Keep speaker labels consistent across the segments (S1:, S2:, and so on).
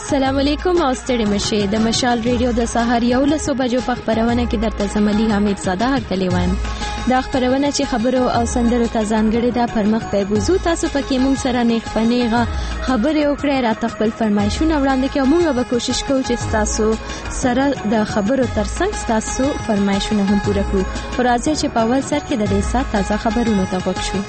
S1: السلام علیکم او ستړي مشه د مشال ریډیو د سحر 11 بجو په خبرونه کې درته زملي حمید زاده هرکلیوان دا خبرونه چې خبرو او سندرو ته ځانګړي ده پر مخ په بوزو تاسو پکې مونږ سره نیغ پنیغه خبرې وکړئ راته خپل فرمایشونه وړاندې کړئ موږ به کوشش کوو چې تاسو سره د خبرو ترڅنګ تاسو فرمایشونه هم پوره کړو راځي چې په اول سر کې د دې سات تازه خبرونه ته وګورئ شو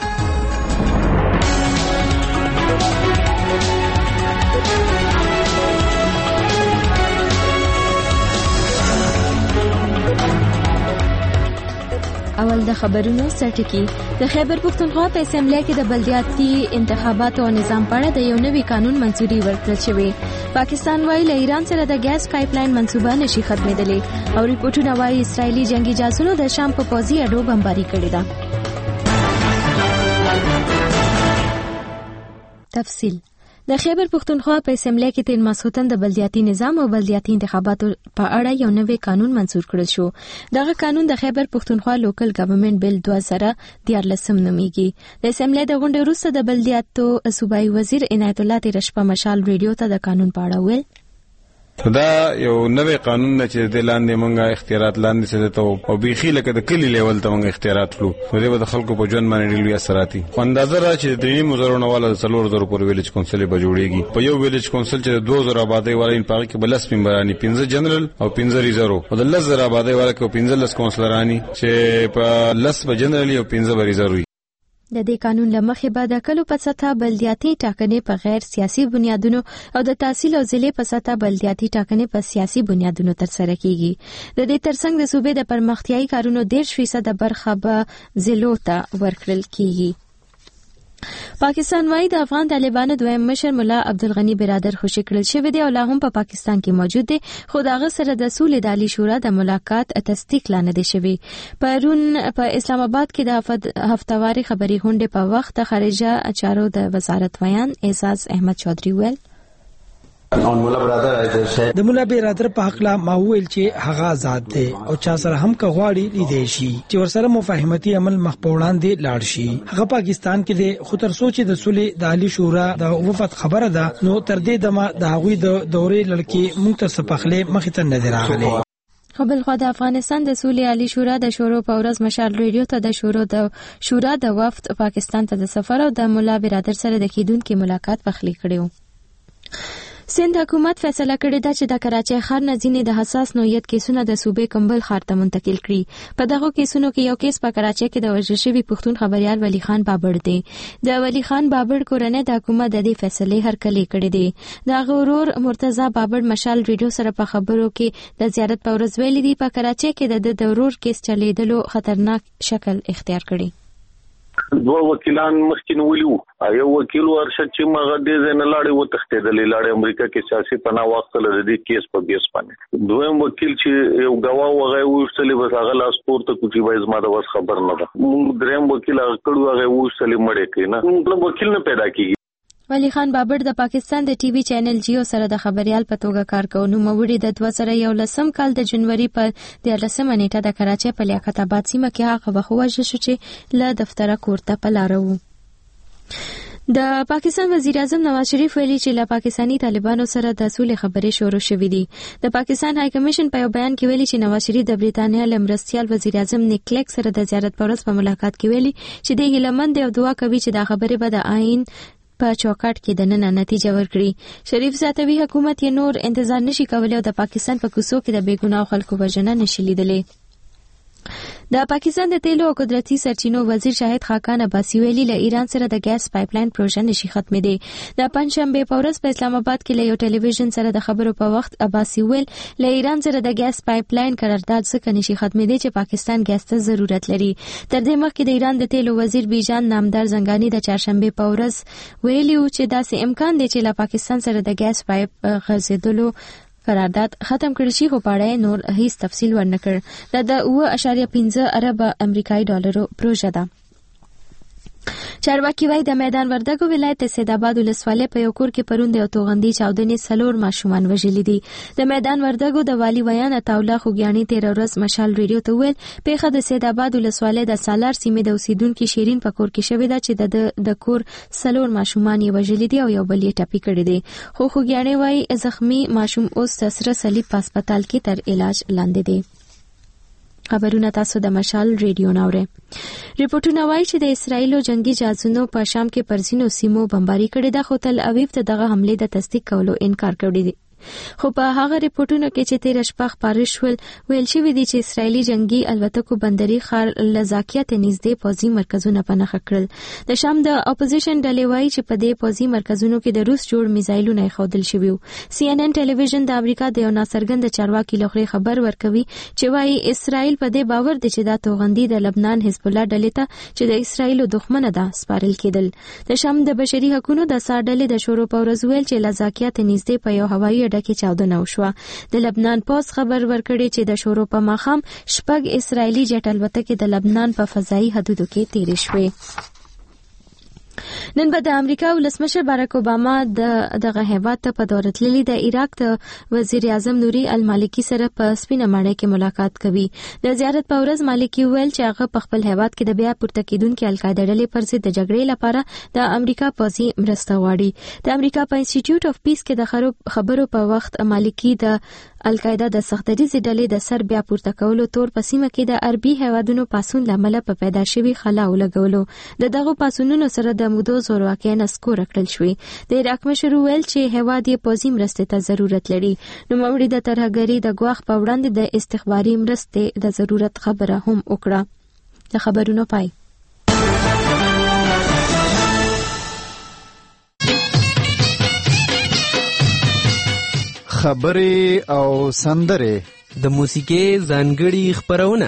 S1: اول د خبرونو سرټکی د خیبر پختونخوا په اسمبلی کې د بلدیاتي انتخاباتو او نظام په اړه د یو نوي قانون منځوري ورکړل شوې پاکستان وايي له ایران سره د ګیس پایپ لاین منصوبه نشي ختمېدلې او ریپورتونه وايي اسرایلی جنگي جاسوسو د شام په پوځي اډو بمباري کړې ده تفصیل د خیبر پختونخوا په اسمبلی کې تیر ماسختن د بلدیاتي نظام او بلدیاتي انتخاباتو په اړه یو نوی قانون منظور کړل شو دغه قانون د خیبر پختونخوا لوکل ګورنمنت بل 2013 نومیږي د اسمبلی د غونډې وروسته د بلدیاتو صوبایي وزیر عنایت الله تیرشپه مشال ریډیو ته د قانون په اړه ویل
S2: دا یو نوې قانون نه چې د لاندې مونږه اختیارات لاندې څه ته او بيخي لکه د کلی لیول ته مونږه اختیارات کړو نو دې د خلکو په ژوند باندې ډېر اثراتي اندازه را چې د 3,000 والا 4,000 پر ویلج کونسل به جوړیږي په یو ویلج کونسل چې 2,000 آبادی والا ان پاره کې بلس ممبرانی 15 جنرال او 15 ریزرو او د 10,000 آبادی والا کې 15 کونسلرانی چې په 10 جنرال او 15 ریزرو
S1: د دې قانون لمخې به د کلو په سطح بلدیاتي ټاکنې په غیر سیاسي بنیادونو او د تحصیل او ضلع په سطح بلدیاتي ټاکنې په سیاسي بنیادونو ترسره کیږي د دې ترڅنګ د صوبې د پرمختیايي کارونو 10% برخه به ضلعو ته ورکړل کیږي پاکستان وايي د افغان طالبانو دویم مشر مولا عبدالغنی برادر خوشی کړل شوی دی او لا هم په پاکستان کې موجود دی خو دغه سره د سولې د عالی شورا د ملاقات تصدیق لانه دی شوی پرون په اسلام آباد کې د هفتواري خبري غونډې په وخت د خارجه چارو د وزارت ویان اعزاز احمد چودري ویل
S3: د مولا برادر په حق لا ما ویل چې هغه آزاد دی او چا سره هم کغواړي لیدې شي چې ورسره مفاهمتي عمل مخ په وړاندې لاړ شي هغه پاکستان کې دی خو تر سوچ د سولې د عالی شورا د وفد خبره ده نو تر دې دمه د هغوی د دورې لړکې موږ ته سپخلې مخې ته نه راغلي
S1: خپل خو د افغانستان د سولې عالی شورا د شورو په ورځ مشال ریډیو ته د شورا د وفد پاکستان ته د سفر او د مولا برادر سره د کیدونکو ملاقات پخلی کړو سند حکومت فیصله کړې ده چې د کراچۍ ښار نه ځینې د حساس نوعیت کیسونه د صوبې کمبل ښار ته منتقل کړي په دغه کیسونو کې یو کیس په کراچۍ کې د وژل شوي پښتون خبريال ولی خان بابړ دی د ولی خان بابړ کورنۍ د حکومت د دې فیصلې هرکلی کړې دي د غورور مرتضی بابړ مشال ریډیو سره په خبرو کې د زیارت په ورځ ویلي دی په کراچۍ کې د ضرور کیس چلیدلو خطرناک شکل اختیار کړي
S4: دوه وکیلان مخکې ویلو یو وکیل ورشد چې مغه دې نه لاړې و تختیدلې لاړې امریکا کې سیاسي پناه واخلې د دې کیس په بیس باندې دویم وکیل چې یو غوا وغه وښتلې بس هغه لاس پورته کوچی وایز ما د وس خبر نه ده دریم وکیل هغه کړو هغه وښتلې مړې کینا مطلب وکیل نه پیدا کیږي
S1: ولی خان بابړ د پاکستان د ټي وي چینل جیو سره د خبريال په توګه کار کوي نو موري د 2011 کال د جنوري په 13 نیټه د کراچۍ په لیاقت آباد سیمه کې هغه وخوښ شو چې له دفتره کوړه په لارو د پاکستان وزیر اعظم نواز شریف ویلي چې له پاکستانی طالبانو سره د سولې خبرې شروع شوې دي د پاکستان های کمیشن په بیان کې ویلي چې نواز شریف د بریټانیا لمرستیال وزیر اعظم نیکلیک سره د زیارت پرځ په ملاقات کې ویلي چې د هیلمند او دعا کوي چې دا خبرې به د آئین په چوکاټ کې د نن نتیجه ورکړي شریف زیاتوي حکومت یې نور انتظار نشي کولای او د پاکستان په کوڅو کې د بیګناه خلکو وژنه نشي لیدلې د پاکستان د تیلو او قدرتي سرچینو وزیر شاهد خاقان عباسی ویلي له ایران سره د ګیس پایپ لاین پروژه نشي ختمېدي د پنځشنبه په ورځ په اسلام آباد کې له یو ټلویزیون سره د خبرو په وخت عباسی ویل له ایران سره د ګیس پایپ لاین قرارداد څخه نشي ختمېدي چې پاکستان ګیس ته ضرورت لري تر دې مخکې د ایران د تیلو وزیر بیجان نامدار زنګانی د چهارشنبه په ورځ ویلي چې داسې امکان دی چې له پاکستان سره د ګیس پایپ غځېدلو قرارداد ختم کړی شي خو پاړې نور هیڅ تفصیل ورنکړ د 2.15 ارب امریکایي ډالرو پروژه ده چارواکي وايي د میدان وردګو ولایت سیدآباد ولسوالۍ په یو کور کې پرون د توغندي چاودنې 4 ماشومان وژلي دي. د میدان وردګو د والی ویان عطاالله خوګیانی 13 ورځ مشال ریډیو ته ویل پیښه د سیدآباد ولسوالۍ د سالار سیمې د اوسیدونکو شیرین په کور کې شوې ده چې د کور 4 ماشومان یې وژلي دي او یو بل یې ټپي کړی دی. خو خوګیانی وايي زخمی ماشوم اوس د سره صلیب په هسپتال کې تر علاج لاندې دی. خبرونه تاسو د مشال ریډیو ناوړه. ریپورتونه وایي چې د اسرایلو جنگي جاسوسو په شام کې پر ځینو سیمو بمباري کړې ده خو تل اویو ته دغه حمله د تصدیق کولو انکار کړی دی. خو په هغه ریپورتونو کې چې 13 شپه خبرې شول ویل شوی دی چې اسرایلی جنگي الوتکو بندري خار لزاکیت نږدې پوځي مرکزونه پنهخ کړل. د شام د اپوزیشن ډلې وایي چې په دې پوځي مرکزونو کې د روس جوړ میزایلونه خودل شوی وو. CNN ټلویزیون د امریکا د یو ناڅرګند چارواکي لخوا خبر ورکوي چې وایي اسرایل په دې باور دي چې دا توغندي د لبنان حزب الله ډلې ته چې د اسرایلو دښمنه ده سپارل کېدل. د شام د بشري حقوقو د سار ډلې د شورو په ورځ ویل چې لزاکیت نږدې په یو هوایي کې چاودنه وشوه. د لبنان پوز خبر ورکړي چې د شورو په ماښام شپږ اسرایلی جټ الوتکې د لبنان په فضایي حدودو کې تیرې شوې. نن به د امریکا ولسمشر باراک اوباما دغه هیواد ته په دورت للی د عراق د وزیر اعظم نوري المالکی سره په سپینه ماڼۍ کې ملاقات کوي. د زیارت په ورځ مالکی ویل چې هغه په خپل هیواد کې د بیا پورته کېدونکو القاعده ډلې پر ضد د جګړې لپاره د امریکا پوځي مرسته غواړي. د امریکا په انسټیټیوټ اف پیس کې د خبرو په وخت مالکی د القاعده د سختدریزې ډلې د سر بیا پورته کولو تور په سیمه کې د عربي هیوادونو پاسون لامل په پیدا شوی خلا ولګولو. دغه پاسونونو سره د مودو زورواکۍ نسکور کړل شوی. د عراق مشر ویل چې هیواد یې پوځي مرستې ته ضرورت لري. نو موري د ترهګری د ګواښ په وړاندې د استخباري مرستې د ضرورت خبره هم وکړه. د خبرونو پای.
S5: خبرې او سندرې
S6: د موسیقۍ ځانګړي خبرونه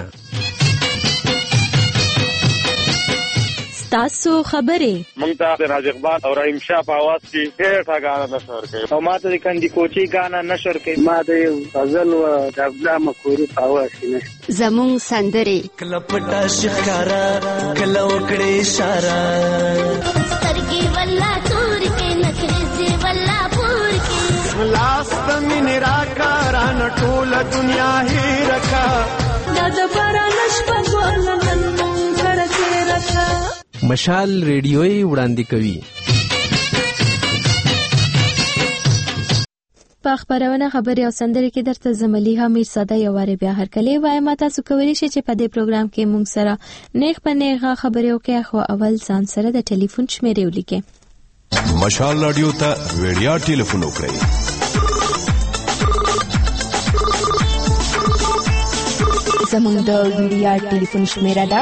S1: تاسو خبرې
S7: مونږ ته راز اقبال او رحیم شاه په आवाज کې ډېر غاڼه نشر کوي او ماته د کندي کوچي غاڼه نشر کوي. ما د غزل او د ابلا مخوري په आवाज کې
S8: زمون سندرې
S9: کله پټا شکارا کله وکړې اشاره
S10: سترګې ولا تور کې نخرې ولا پور کې
S9: لاس پمن راکاران ټول دنیا هی رکھا
S10: د بارانش په ګولن مونږ سره رکھا.
S6: مشال ریډیوي وړاندې کوي.
S1: په خبرونه خبرې او سندرې کې درته زملیها میرزاده یو واره بیا هرکلی وایم. تاسو کولی شئ چې په دې پروګرام کې مونږ سره نیغ په نیغه خبرې وکړئ خو اول ځان سره د ټلیفون شمیرې ولیکئ.
S11: مشال رادیو ته ویډیا ټلیفون وکړئ.
S8: زموږ د ویډیا ټلیفون شمیره ده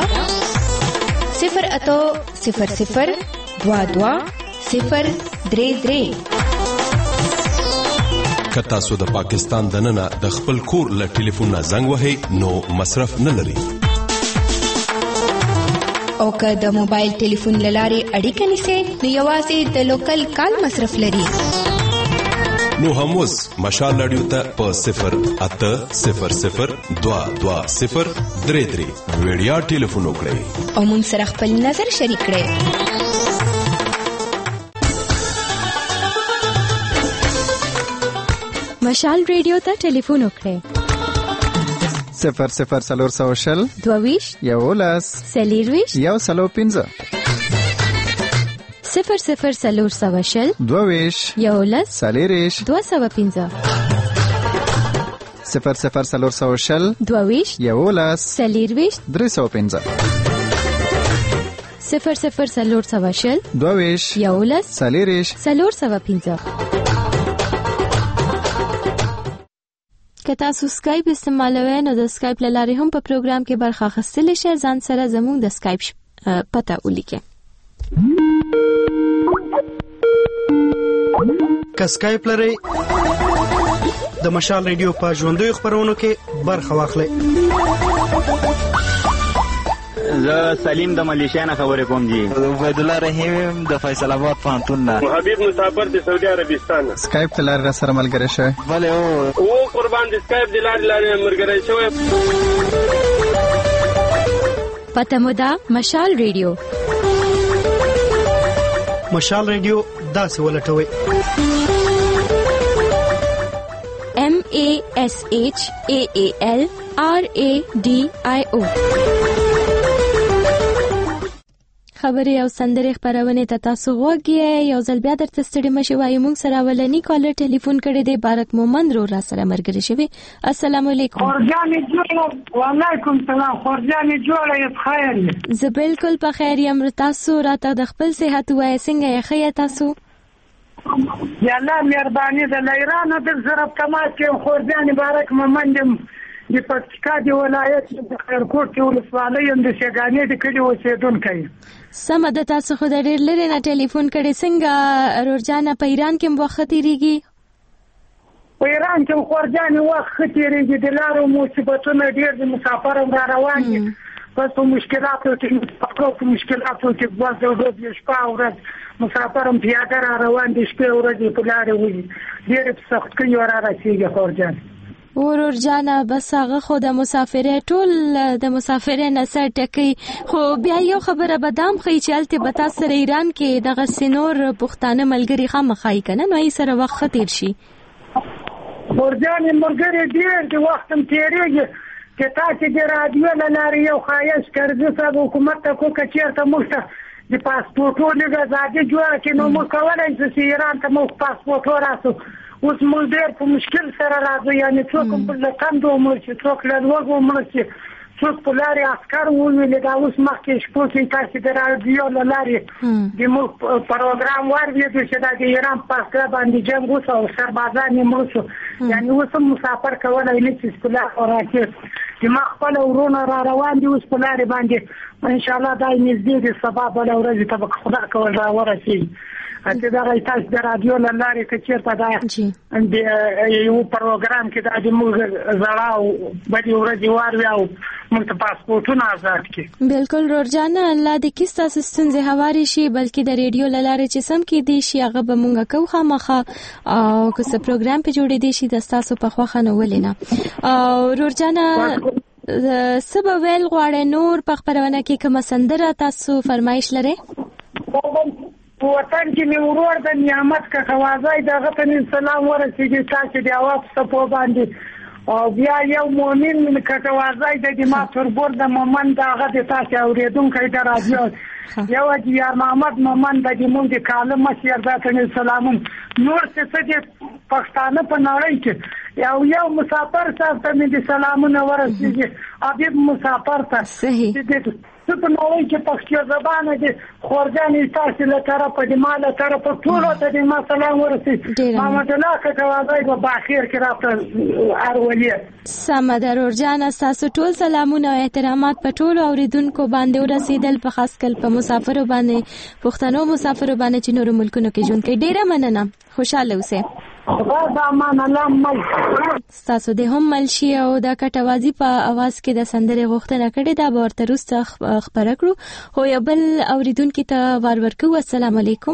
S8: 08000220033.
S11: که تاسو د پاکستان دننه د خپل کور له ټلیفون نه زنګ وهئ نو مصرف نه لري.
S8: او که د موبایل ټلیفون لارې اړیکه نیسئ نو یوازې د لوکل کال مصرف لري.
S11: نو هم اوس مشال رادیو ته په 08000220033 ویډیا ټلیفون وکړئ
S8: او مونږ سره خپل نظر شریک کړئ.
S1: مشال ریډیو ته ټلیفون وکړئ
S5: 00400
S1: 22
S5: یولس
S1: سلیرویش
S5: یو سلو 15
S1: 00400
S5: 22
S1: یولس
S5: سلیریش
S1: 215
S5: 00400
S1: 22
S5: یولس
S1: سلیرویش
S5: 315
S1: 00400
S5: 22
S1: یولس
S5: سلیریش
S1: 315. که تاسو سکایپ استعمالوئ نو د سکایپ له لارې هم په پروګرام کې برخه اخیستلی شئ. ځان سره زموږ د سکایپ پته ولیکئ.
S12: که سکایپ لرئ د مشال ریډیو په ژوندیو خبرونو کې برخه واخلئ.
S13: زه سلیم د ملیشیا نه خبرې کوم جی. عبید الله رحیم د فیصل آباد پوهنتون نه.
S7: حبیب مسافر د سعودي عربستان.
S5: سکایپ د لارې سره ملګری شوی.
S13: بله او
S7: قربان د سکایپ د لارې ملګری شوی.
S1: پته مو ده مشال ریډیو
S12: مشال ریډیو داسې ولټوي
S1: MASHAALRADIO. خبرې او سندرې خبرونه ته تاسو غوږی یو ځل بیا درته ستړي مشي وایي. موږ سره ولني کالر ټلیفون کړی دی بارک مومند رو را سره مرګري شوی. السلام علیکم.
S14: خورجانې جوړه. وعلیکم السلام. خورجانې جوړه یې بخیر.
S1: زه بالکل په خیر یم. تاسو راته د خپل صحت وایي څنګه یې خیا تاسو؟
S14: یا الله مهرباني د ایران د ضرب تماس کې خورجانې بارک مومند د پکتیکا دی ولایت د خیرکوټ کې ولسوالۍ د شګانې د کلی اوسیدونکی.
S1: سمه ده. تاسو خو د ډېر لرې نه ټلیفون کړی. څنګه رورجانه په ایران کې وخت تیریږي؟
S14: په ایران کې خورجانې وخت تیریږي. د لارو مصیبتونه ډېر د مسافر را روان دي. بس په مشکلاتو کې بس د ورځې شپه او ورځ مسافر هم پیاده را روان دي. شپې ورځې په لارې وي. ډېرې سختۍ را رسېږي خورجانې.
S1: ورور جانه بس هغه خو د مسافرې ټول د مسافرې نسر ټکی. خو بیا یو خبره بدام خی چې الته بتا سره ایران کې دغه سينور پښتانه ملګری خامخای کنه نو یې سره وخت تیر شي.
S14: ورجانې ملګری ډیر د وخت تیریږي چې تاسو د رادیو لاري یو خایس کړی صاحب حکومت ته کو کچیر ته مخته د پاسپورټونو غزادي جوړ کې نو مو کولای چې ایران ته مو پاسپورټ وراسو. اوس موږ ډېر په مشکل سره راځو. یعنی څوک په لکندو عمر چې څوک له لوګو عمر چې څوک په لارې عسکر وویل دا اوس مخکې شپو کې تاسو د رادیو لارې د موږ پروګرام ورېدو چې دا د ایران په خپل باندې جنگ وسو او سربازان یې مرشو. یعنی اوس مسافر کولای نه چې په لار راځي. د ما خپل ورونه را روان دي اوس په لارې باندې ان شاء الله دای نږدې د سبا بل ورځ ته خدا کول را ورسي. اته دا تاسو د رادیو لارې کې چیرته دا د یو پروګرام کې د موږ زړاو بدی ورځي وارو او موږ ته پاسپورتونه آزاد کړي.
S1: بالکل رورجانه الله دې کیسه ستونزې هواري شي بلکې د ریډیو لارې چې سم کې دي شي هغه به مونږه کوخه مخه او که څه پروګرام په جوړې دي شي د تاسو په خوخه نه ولینه. او رورجانه سبا ویل غواړي نور په خبرونه کې کوم سندره تاسو فرمایش لري؟
S14: په وطن کې مې ورور د نعمت کا خوازای دغه ته سلام ورسېږي تاسو د اواز په باندې او بیا یو مؤمن من کټوازای د ما تربور د مومن دغه د تاسو اوریدونکو د رادیو یو د یار محمد مومن د موږ د کالم مسیر ذاتنه سلامون نور څه د پښتانه په نړۍ کې یو مسافر صاحب ته مې د سلامونه ورسېږي. ابي مسافر ته
S1: صحیح
S14: څه په نړۍ کې پښتو زبانه دي خورجانې تاسو له طرفه د ماله طرفه ټول ته د ما سلام ورسېږي. محمد الله کټوازای په باخیر کې راته ارولیه.
S1: سمه ده رورجانه تاسو ټول سلامونه او احترامات په ټول اوریدونکو باندې ورسېدل په خاص کل په مسافرو باندې پښتنو مسافرو باندې چې نور ملکونو کې ژوند کوي. ډیره مننه. خوشاله اوسئ. تاسو د هم ملشي او د کټوازی په आवाज کې د سندره غوښتنه کړې دا به ورته روسته خبره کړو. خو یو بل اوریدونکو ته ورکو. السلام علیکم.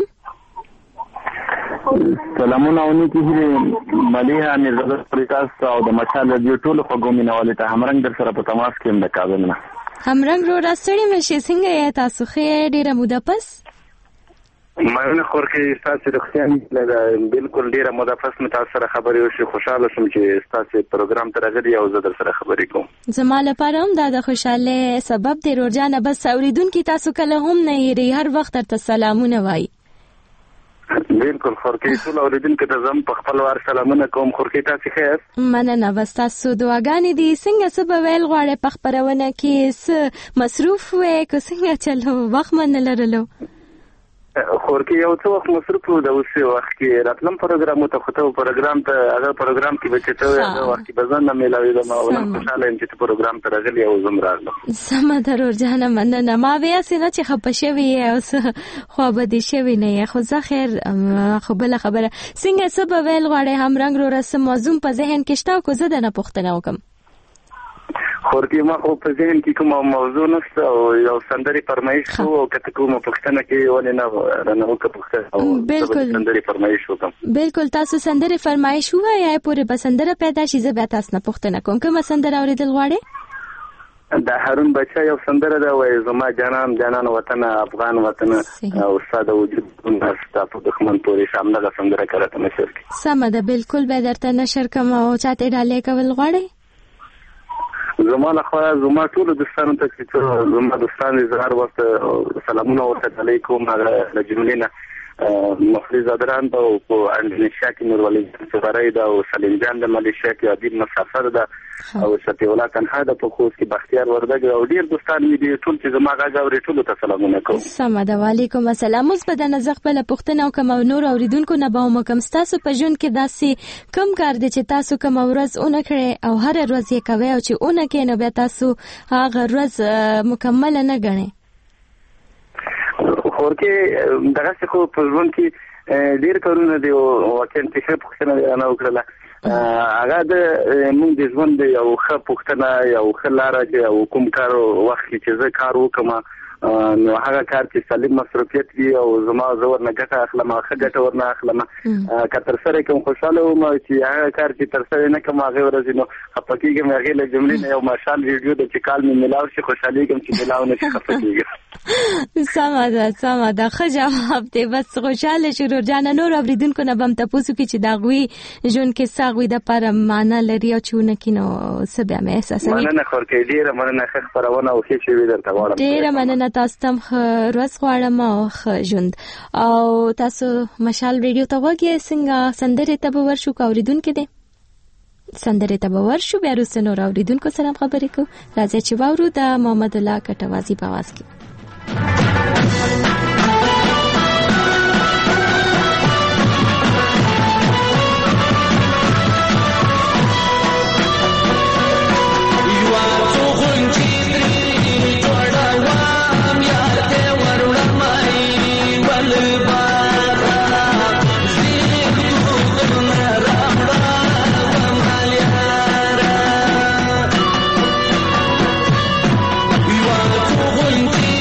S15: سلامونه اونې کې مليحه مرزا پریکاس او د مشال رادیو ټول خوګومینواله ته همرنګ در سره په تماس کې د کابل نه
S1: همرنګ رو راستړي مشه څنګه یې تاسو خیر ډیره موده پس
S15: مېنه خورکې تاسو د خوشحالي بالکل ډیره موده پس متاثر خبرې وشي. خوشاله شوم چې تاسو پروګرام ته راغلي او زه در سره خبرې کوم.
S1: زما لپاره هم دا د خوشاله سبب دی رورجانه. بس اوریدونکو تاسو کله هم نه یې هر وخت تر سلامونه وای.
S15: بالکل خورکې ټول اوریدونکو ته زم په خپل وار سلامونه کوم. خورکې تاسو خیر
S1: مننه. بس تاسو دعاګانې دي. څنګه سبا ویل غواړي په خبرونه کې مصروف وې که څنګه چلو وخت من لرلو؟
S15: خورکې یو څه وخت مصروف و د اوسې وخت کې راتلم پروګرام ته خطو پروګرام ته هغه پروګرام کې بچته هغه وخت کې بزن نه ملاوي د ما ولې خوشاله یم چې پروګرام ته راغلی او زم راغلم.
S1: سم درور جهنم مننه. ما بیا سينه چې خپشوي او خو به دي شوی نه خو زه خیر خو بل خبره څنګه سبا ویل غواړي هم رنگ رو رسم موضوع په ذهن کې شته کو زه نه پوښتنه وکم.
S15: خورکې ما خو په ذهن کې کوم موضوع نشته او یو سندري فرمایش او کته کوم پښتنه کې ولې نه وکړه پښتنه
S1: بالکل
S15: سندري فرمایش وکم.
S1: بالکل تاسو سندري فرمایش وایي پورې بسندره پیدا شي زه به تاسو نه پښتنه کوم کوم سندره اوریدل غواړي؟
S15: د هارون بچا یو سندره ده وای زما جانان جانان وطن افغان وطن او استاد وجود نستا په دښمن پورې شامله سندره کړه نشر کی
S1: سم ده بالکل به درته نشر کوم او چاته ډالې کول غواړي
S15: زما له خوا زما ټول دوستانو ته چې زما دوستان زهر وخت سلامونه ورته علیکم هغه د جملې نه مخلص ادران دا او اندونیشیا کې نور ولي سفرای دا او سلیم جان د ملیشیا کې ادیب مسافر دا او شتی ولا تنها د په خوست کې بختیار وردګ او ډیر دوستان می دي ټول چې زما غاغوري ټول ته سلامونه کوم
S1: سم ده وعلیکم السلام اوس په د نزغ په پښتنه او کوم نور اوریدونکو نه به مکم تاسو په ژوند کې داسې کم کار دي چې تاسو کوم ورځ اونې کړې او هر ورځ یې کوي او چې اونې کې نو بیا تاسو هغه ورځ مکمل نه غنئ
S15: ورکه دغه څه خو په ژوند کې ډیر کارونه دی او واقعا چې پوښتنه نه وکړه هغه د موږ د ژوند یو ښه پوښتنه یو ښه لاره چې او کوم کار وخت چې زه کار وکم نو هغه کار چې سالم مصرفیت وي او زما زور نه ګټه اخلم ښه ګټه ورنه اخلم کتر سره کوم خوشاله وم چې هغه کار چې تر سره نه کوم هغه ورځ نو خپکیږم هغه له جملې نه یو ماشال ویډیو د چې کال می ملاو شي خوشالي کوم چې ملاو نه خپکیږم
S1: سم ده ښه جواب دی بس خوشاله شروع جان نور اوریدونکو نه بم تاسو کې چې داغوي ژوند کې ساغوي د پر معنا لري او چونه کینو سبا مې احساسوي
S15: مننه خورکې ډیره مننه خبرونه او هیڅ وی درته غواړم
S1: ډیره مننه تاسو تم روز غواړم او ژوند او تاسو مشال ریډیو ته وګورئ څنګه سندره ته ورشو اوریدونکو دي سندره ته ورشو بیا وروسته نور اوریدونکو سره خبرې کوو راځي چې واورو د محمد الله کټوازی په आवाज کې
S10: You are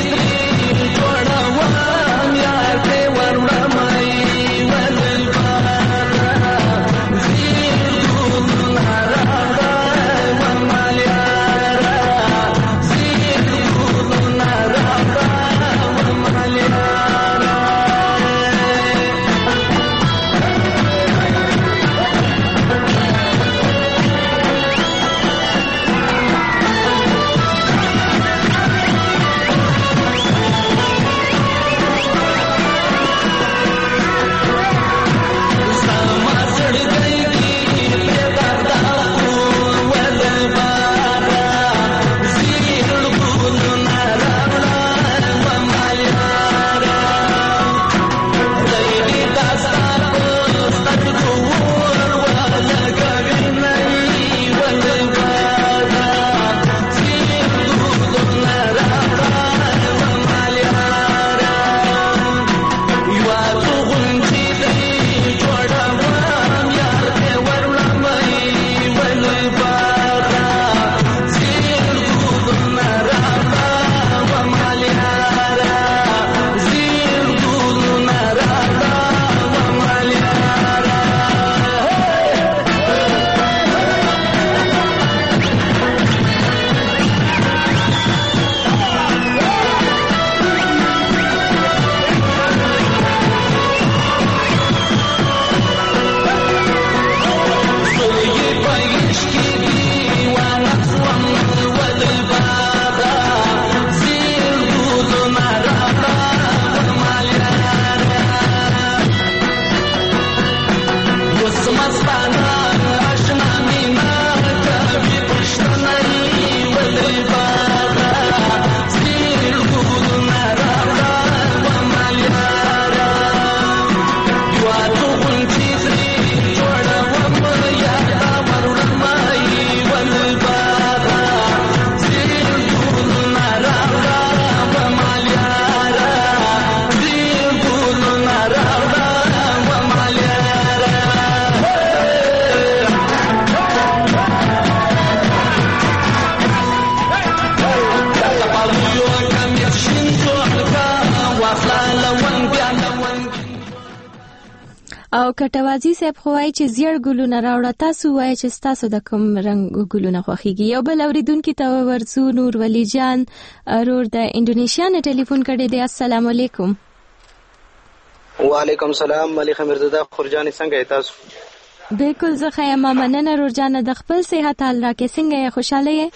S1: کټوازی صاحب خوای چې زیړ ګلونه راوړه، تاسو وای چې تاسو د کوم رنگ ګلونه خوښیږي؟ یو بل اوریدونکو ته ورسو نور ولی جان ارور د انډونیشیا نه ټلیفون کړی دی. السلام علیکم.
S16: وعلیکم السلام. ملک مرزا خورجان څنګه تاسو؟
S1: بالکل زه ښه یم، مننه رورجانه. د خپل صحت حال راکې څنګه یې؟ خوشاله یې؟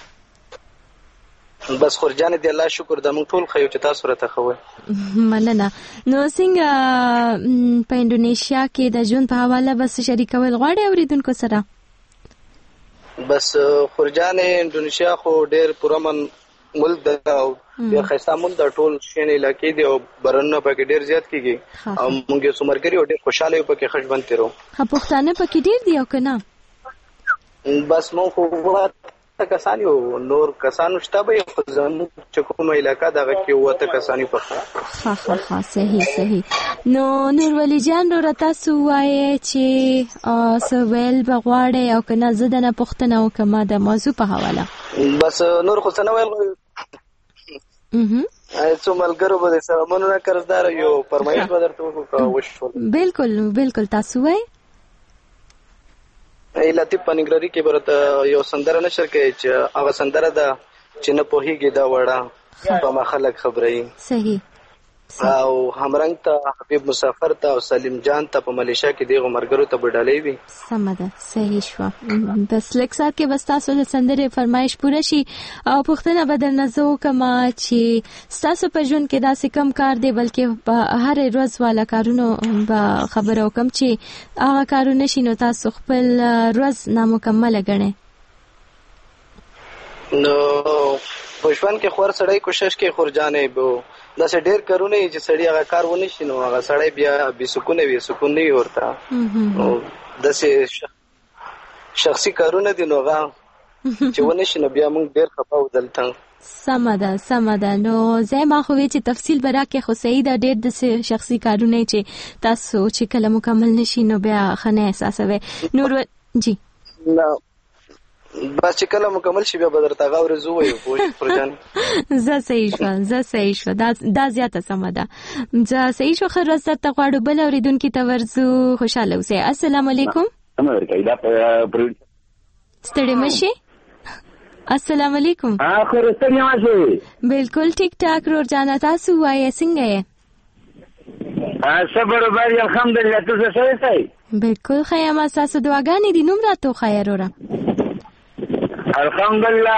S16: بس خورجان دې الله شکر د موږ ټول خو چې تاسو راته خوي.
S1: مننه. نو څنګه په انډونیشیا کې د ژوند په حواله بس شریکول غواړئ اوریدونکو سره؟
S16: بس خورجان انډونیشیا خو ډېر پرامن ملک ده او ډېر ښایسته ملک ده، ټول شین علاقې دي او بارانونه پکې ډېر زیات کیږي او موږ یې څومرګري او ډېر خوشاله یو پکې ښه ژوند تیرو.
S1: پښتانه پکې ډېر دي او که نه؟
S16: بس مو خو کسان یو نور کسانو شته به خو زموږ چې کومه علاقه دغه کې وته کسانی پخه.
S1: ها صحیح. نو نور ولی جان رو تاسو وایي چې سویل بغواړي او کنه زده نه پښتنه او کما د موضوع په حواله؟
S16: بس نور خو څه نه ویل څو ملګرو به سلامونه قرضدار یو فرمایش به درته وکړو. بالکل تاسو وایي لطیف پنګرری کې برته یو سندره نشر کوي چې هغه سندره ده چې نه پوهیږي دا وړه په ما خلک خبرې.
S1: صحیح.
S16: او همرنګ ته حبیب مسافر ته او سلیم جان ته په ملیشیا کې دیغه مرګرو ته بډالې وي.
S1: سمده صحیح شو. بس لکه سات کې بس تاسو د سندره فرمایش پوره شي او پښتنه بدل نزو کما چې تاسو په ژوند کې داسې کم کار دی بلکې په هر ورځ والا کارونو به خبرو کم چې هغه کارونه شینو تاسو خپل ورځ نامکمل غنئ.
S16: نو پښوان کې خور سړی کوشش کوي خورجانې بو دا سه ډېر کارونه چې سړی هغه کار ونی شي نو هغه سړی بیا به سکون نه ورته او د سه شخصي کارونه دي نو هغه چې ونی شي نو بیا موږ ډېر خپاو دلته.
S1: سمده. نو زه ما خو چې تفصیل برا کې خو سیده ډېر د شخصي کارونه چې تاسو چې کله مکمل نشي نو بیا خنه احساسوي. نور جی
S16: بس چې کله مکمل شي بیا بدرته غوړ زوي پوه پرجان.
S1: زه صحیح شو دا زیاته سم ده. زه صحیح شو خرڅ ته غواړو بل اوریدونکو ته ورزو. خوشاله اوسئ. السلام علیکم. ستړي مشي. السلام علیکم.
S17: اخر ستړي مشي.
S1: بالکل ټیک ټاک رور جانا تاسو وایي څنګه یې؟
S17: صبر بری الحمدلله. تاسو څنګه؟
S1: بالکل خیامه تاسو دعاګانې دي نوم راتو خیر وره.
S17: الحمدلله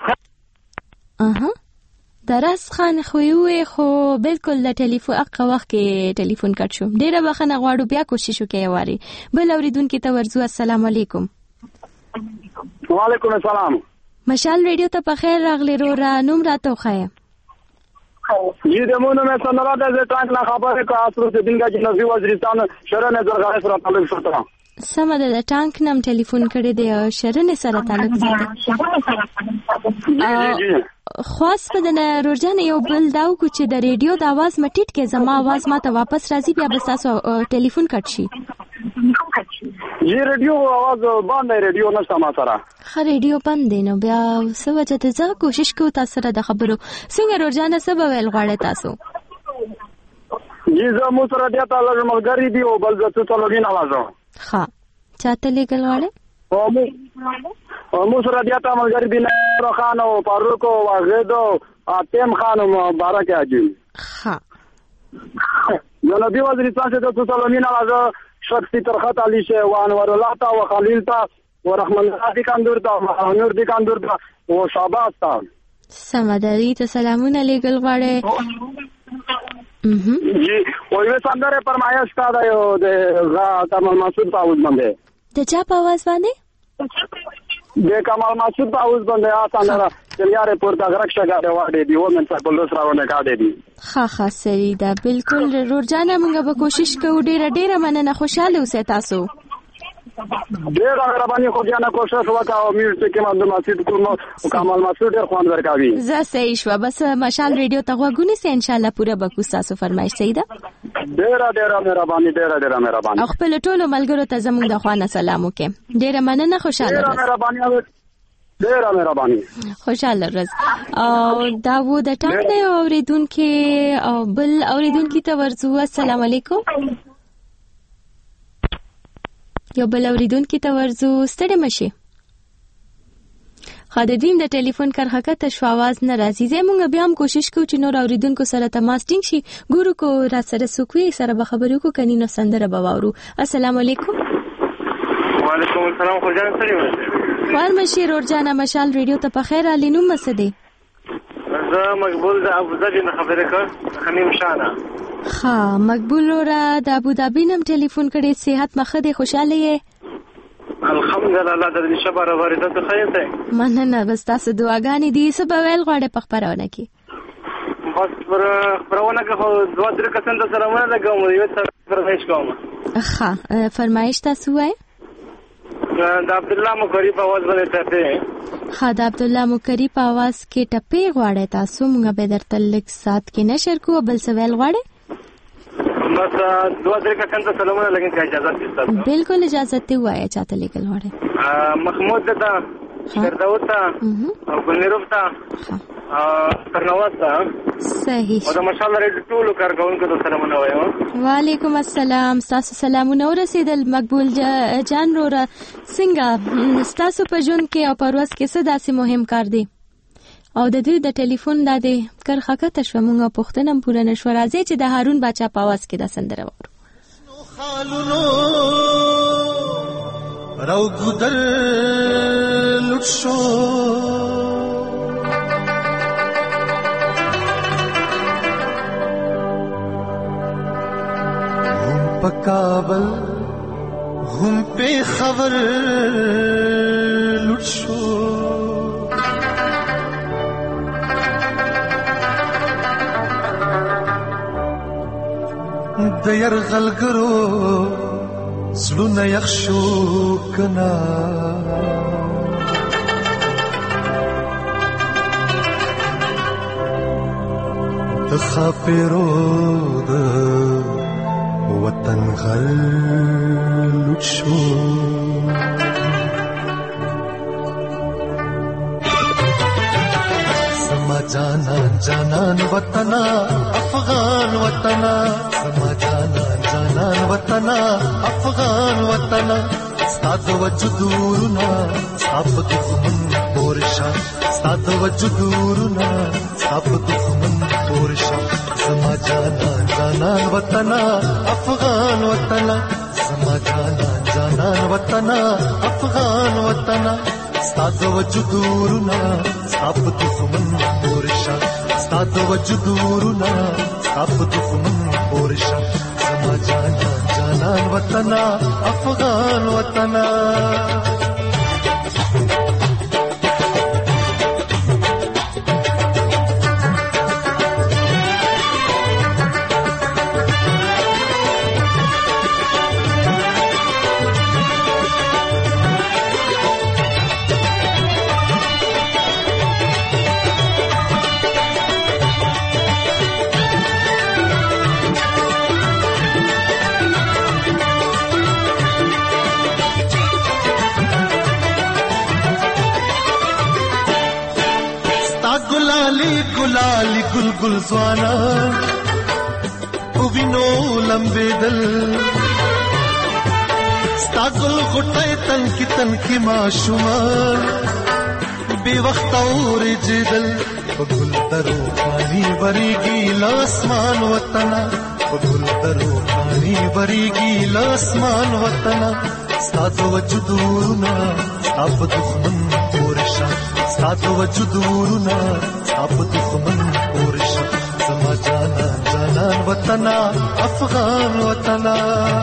S1: درس خان خو بالکل د ټلیفون اقا وخت کې ټلیفون کټ شو. ډیره بخنه غواړو بیا کوشش وکړئ واري بل اوریدونکو ته ورزو. السلام علیکم.
S17: وعلیکم السلام.
S1: مشال ریډیو ته په خیر راغلی رورا نوم راتو خیر.
S17: جی دمونه مې سنرا د ټانک نه خبره کا اصل د دینګه چې نوی وزیرستان شرن زرغه سره تعلق شته.
S1: سمه د ټانک نم ټلیفون کړی دی او شرن سره تعلق ساتي. خاص په د روزانه یو بل داو کو چې د ریډیو د आवाज مټیټ کې زما आवाज ماته واپس راځي بیا بس تاسو ټلیفون کټ شي.
S17: یہ ریډیو आवाज باندې ریډیو نشته ما سره.
S1: خا ریډیو بند دی نو بیا سوچ ته زه کوشش کوم تاسو سره د خبرو څنګه روزانه سبا ویل غواړی تاسو.
S17: جی زه مو سره د تعالی ملګری دی او بل څه ته لګین आवाज.
S1: ها چاته لګل غواړی؟
S17: او مو سره د تعالی ملګری دی نور خان او فاروق او غیدو اتم خان مبارک اجي.
S1: ها
S17: نو دی وزیرستان څخه ته لګین आवाज شخصی ترخط علی شیوان ورالله تا و خلیل تا و رحمن الله دیکاندور تا و نور دیکاندور تا و شعباز تا.
S1: سمداری ته سلامونه لګل غواړي.
S17: جی وې سندره فرمایش تا دا یو د کمال مسعود په اوس باندې.
S1: د چا په आवाज باندې؟
S17: د کمال مسعود په اوس باندې سندره چلیاره پورته غرښه غاډه واډې دی و من څخه بل سره ونه کاډې دی.
S1: ها سری دا بالکل رورجانه موږ به کوشش کوو. ډیره مننه. خوشاله اوسئ تاسو.
S17: ډیره مهرباني خو جانه کوشش وکاو میوزیک کې مده مسعود کوم او کمال مسعود ډیر خوان ورکاوي.
S1: زه صحیح شو بس مشال ریډیو ته غوښنی سي ان شاء الله پوره به تاسو فرمایش سیده.
S17: ډیره مهرباني. ډیره مهرباني.
S1: خپل ټولو ملګرو ته زموږ د خوانه سلام وکم. ډیره مننه. خوشاله
S17: ډیره مهرباني.
S1: خوشاله ورځ. او دا و د ټانک نه اوریدونکو او بل اوریدونکو ته ورزو. السلام علیکم. یو بل اوریدونکو ته ورځو. ستړي مشي. خاددیم د ټلیفون کرخه ته شو आवाज نه راځي. زموږ بیا هم کوشش کوو چې نور اوریدونکو سره تماس ټینګ شي. ګورو کو را سره سوکوي سره به خبرو کو کني نو سندره بواورو. السلام علیکم.
S7: وعلیکم السلام. خورجان ستړي مشي.
S1: ورمشي رورجانه مشال ریډیو ته په خیر علي نو مسدي.
S7: زه مقبول د ابوظبي نه خبرې کوم. خنیم شانه.
S1: ها مقبول را د ابوظبي نم ټلیفون کړي. صحت مخه دي خوشاله یې؟
S7: الحمدلله د دې شبره ورته ته خیته.
S1: مننه بس تاسو دعاګانې دي سبا ویل غواړي په خبرونه کې.
S7: بس خبرونه کې خو دوه درې کسان سره مونږ لګوم یو څه فرمایش کوم.
S1: ها فرمایش تاسو وای؟
S7: د عبد الله مکری په आवाज باندې ټپه.
S1: ها د عبد الله مکری په आवाज کې ټپه غواړي تاسو مونږ به درته لیک سات کې نشر کو بل څه ویل غواړي؟
S7: بس دوه درې کسان سره مونږ لګین کا اجازه تاسو.
S1: بالکل اجازه ته وایي چاته لیکل غواړي.
S7: محمود دتا شرداوت تا او ګلنیروف تا ترنواز تا.
S1: صحیح.
S7: او د ماشاءالله ریډ ټولو کارکونکو ته سلام وایم.
S1: وعلیکم السلام. تاسو سلامونه ورسېدل مقبول جان رورا. څنګه تاسو په جون کې او پرواز کې څه داسې مهم کار دی او د دې د ټلیفون د کرخه ته شو مونږه پښتنه پوره نشو راځي چې د هارون باچا په आवाज کې د سندره وورو.
S9: خالونو راو ګدر لټ شو هم په کابل هم په خبر لټ شو د يرغلګرو زړونه یخ شو کنا د خاپیرو د وطن غل لوټ شو سما جانان جانان وطنا افغان وطنا سما جانان جانان وطنا افغان وطنا ستاد وجودورنا ساب دښمن پورشا ستاد وجودورنا ساب دښمن پورشا سما جانان جانان وطنا افغان وطنا سما جانان جانان وطنا افغان وطنا ستاد وجودورنا ساب دښمن پورشا ستاد وجودورنا ساب دښمن پورشا سما جانان جانان وطنا افغان وطنا गुलाली गुल गुल ज़वाना उविनो लंबे दल स्तागुल गुटे तन की माशुमान बेवक्त और जिदल गुल दरो पानी बरीगी लासमान वतना गुल दरो पानी बरीगी लासमान वतना स्ताद वजुदूरना अब दुश्मन पोरशा स्ताद वजुदूरना अब दुश्मन पोरशा समा जानान जानान वतना अफगान वतना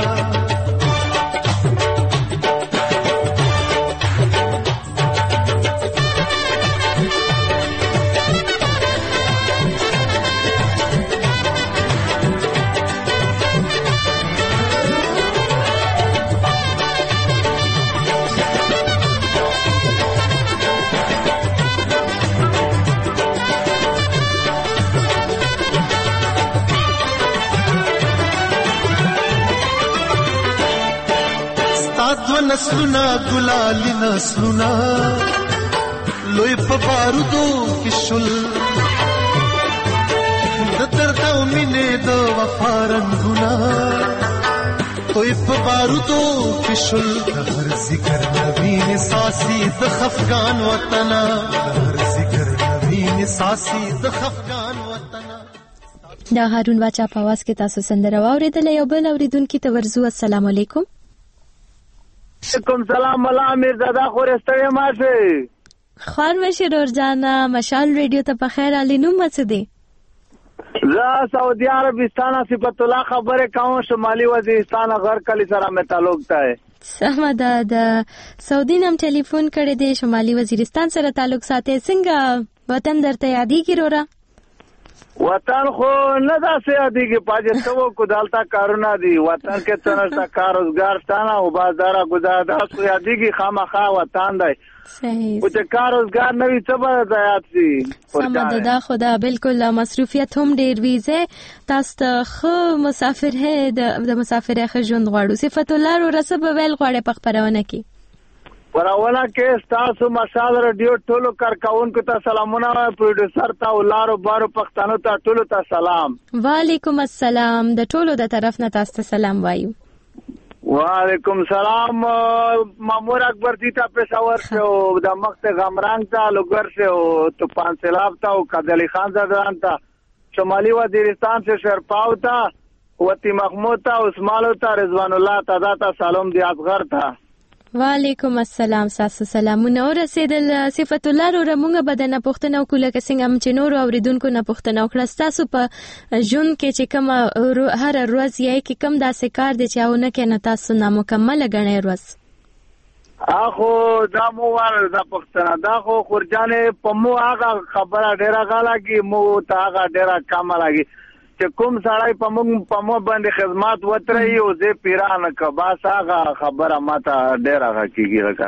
S9: नस्लुना गुलाली नस्लुना लोई पबारुदो किशुल दर्द मिने दो वफारन गुना کوئی په بارودو کې شل هر ذکر نوین ساسي د خفقان وطن هر ذکر نوین ساسي د خفقان وطن.
S1: دا هارون باچا په आवाज کې تاسو سندره واوریدل. یو بل اوریدونکو ته ورزو. السلام علیکم.
S17: وعلیکم سلام. ملا امیر زاده خورستړی ماشه
S1: خان مشرور جانا مشال ریډیو ته په خیر علي نوم څه دی؟
S17: زه سعودي عربستان صفت الله خبره کوم. شمالي وزیرستان غر کلی سره مې تعلق ده.
S1: سمه ده. د سعودي نام ټلیفون کړی دی، شمالي وزیرستان سره تعلق ساتي. څنګه وطن درته یادېږي وروره؟
S17: وطن خو نه داسې یادېږي پاجې ته کو دالتا کارونه دي. وطن کې څه نشته، کار روزګار شته نه او بازار گزار داسې یادېږي. خامخا وطن دی
S1: صحیح.
S17: او چې کار روزګار نه وي څه به یاد شي.
S1: سمه ده. دا خو ده بالکل مصروفیت هم ډېر وي. زه تاسو ته ښه مسافر د مسافرۍ ښه ژوند غواړو. صفت الله وروره څه به ویل غواړې په خپرونه کې؟
S17: پرونه کې ستاسو مشال رادیو ټولو کارکونکو ته سلامونه، پروډوسر ته او لارو بارو پښتنو ته ټولو ته سلام.
S1: وعلیکم السلام. د ټولو د طرف نه تاسو ته سلام وایو.
S17: وعلیکم سلام. مامور اکبر جی ته پېښور سے او د مخت غمرنګ ته لوګر سے او طوفان سیلاب ته او قادر خان زدان ته شمالي وزیرستان سے شرپاو ته وتی محمود ته عثمان ته رضوان الله ته تا سلام دی اصغر ته.
S1: وعلیکم السلام. تاسو سلامونه ورسېدل. صفت الله وروره مونږ به د نه پوښتنه وکړو لکه څنګه چې نورو اوریدونکو نه پوښتنه وکړه. ستاسو په ژوند کې چې کومه هر ورځ یې کې کوم داسې کار دی چې هغه نه کنه تاسو نامکمله ګڼئ ورځ؟
S17: اخو دا مو ور دا پښتنه دا خو خورجانې په مو هغه خبره ډیره غلاږي، مو ته هغه ډیره کم لګي چې کوم سړی په مو باندې خدمات وتري او زه پیران ک بس هغه خبره ماته ډیره حقیقي راکا.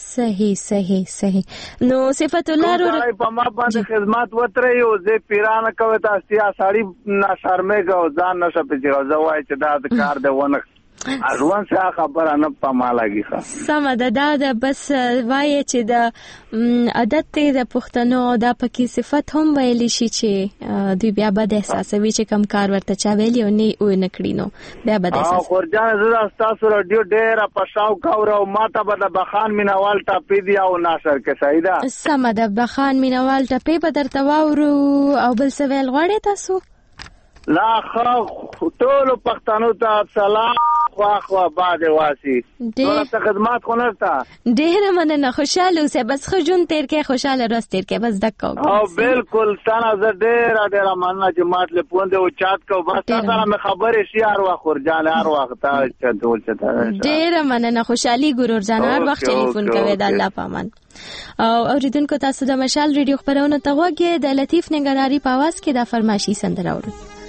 S1: صحیح. نو صفت الله
S17: وروره په ما باندې خدمات وتري او زه پیران ک وتا سیا سړی نه شرمېږي او ځان نشه پېږي زوای چې دا کار دی ونه اروان څه خبره نه پما لګي.
S1: سمه ده. دا بس وایي چې د عادت ته د پښتنو دا پکې صفت هم ویل شي چې دوی بیا بد احساسوي چې کم کار ورته چا ویلی او نه و نه کړی نو بیا بد احساس.
S17: خورجان زړه تاسو رادیو ډېر په شاو کاور او ماته به د بخان مینوال ټاپې دی او ناشر کې سیدا.
S1: سمه ده. بخان مینوال ټاپې به درته واورو او بل څه ویل غواړئ تاسو؟
S17: لا ټولو پښتنو ته سلام. خوا بعد واسي ټول خدمات خو نشته.
S1: ډېره مننه. خوشاله اوسئ. بس ښه ژوند تېر کړئ، خوشاله ورځ تېر کړئ. بس دک کوو.
S17: او بالکل ستانه زه ډېره مننه چې ماته له پوندې او چات کو. بس تاسو سره مې خبرې شي هر وخت ورجاله هر وخت ته ټول چته.
S1: ډېره مننه. خوشحالي ګورور جان هر وخت ټلیفون کوي. د الله پامان. او اوریدونکو تاسو د مشال ریډیو خبرونه ته غوږی د لطیف ننګرهاري په आवाज کې د فرمایشي سندره اورئ.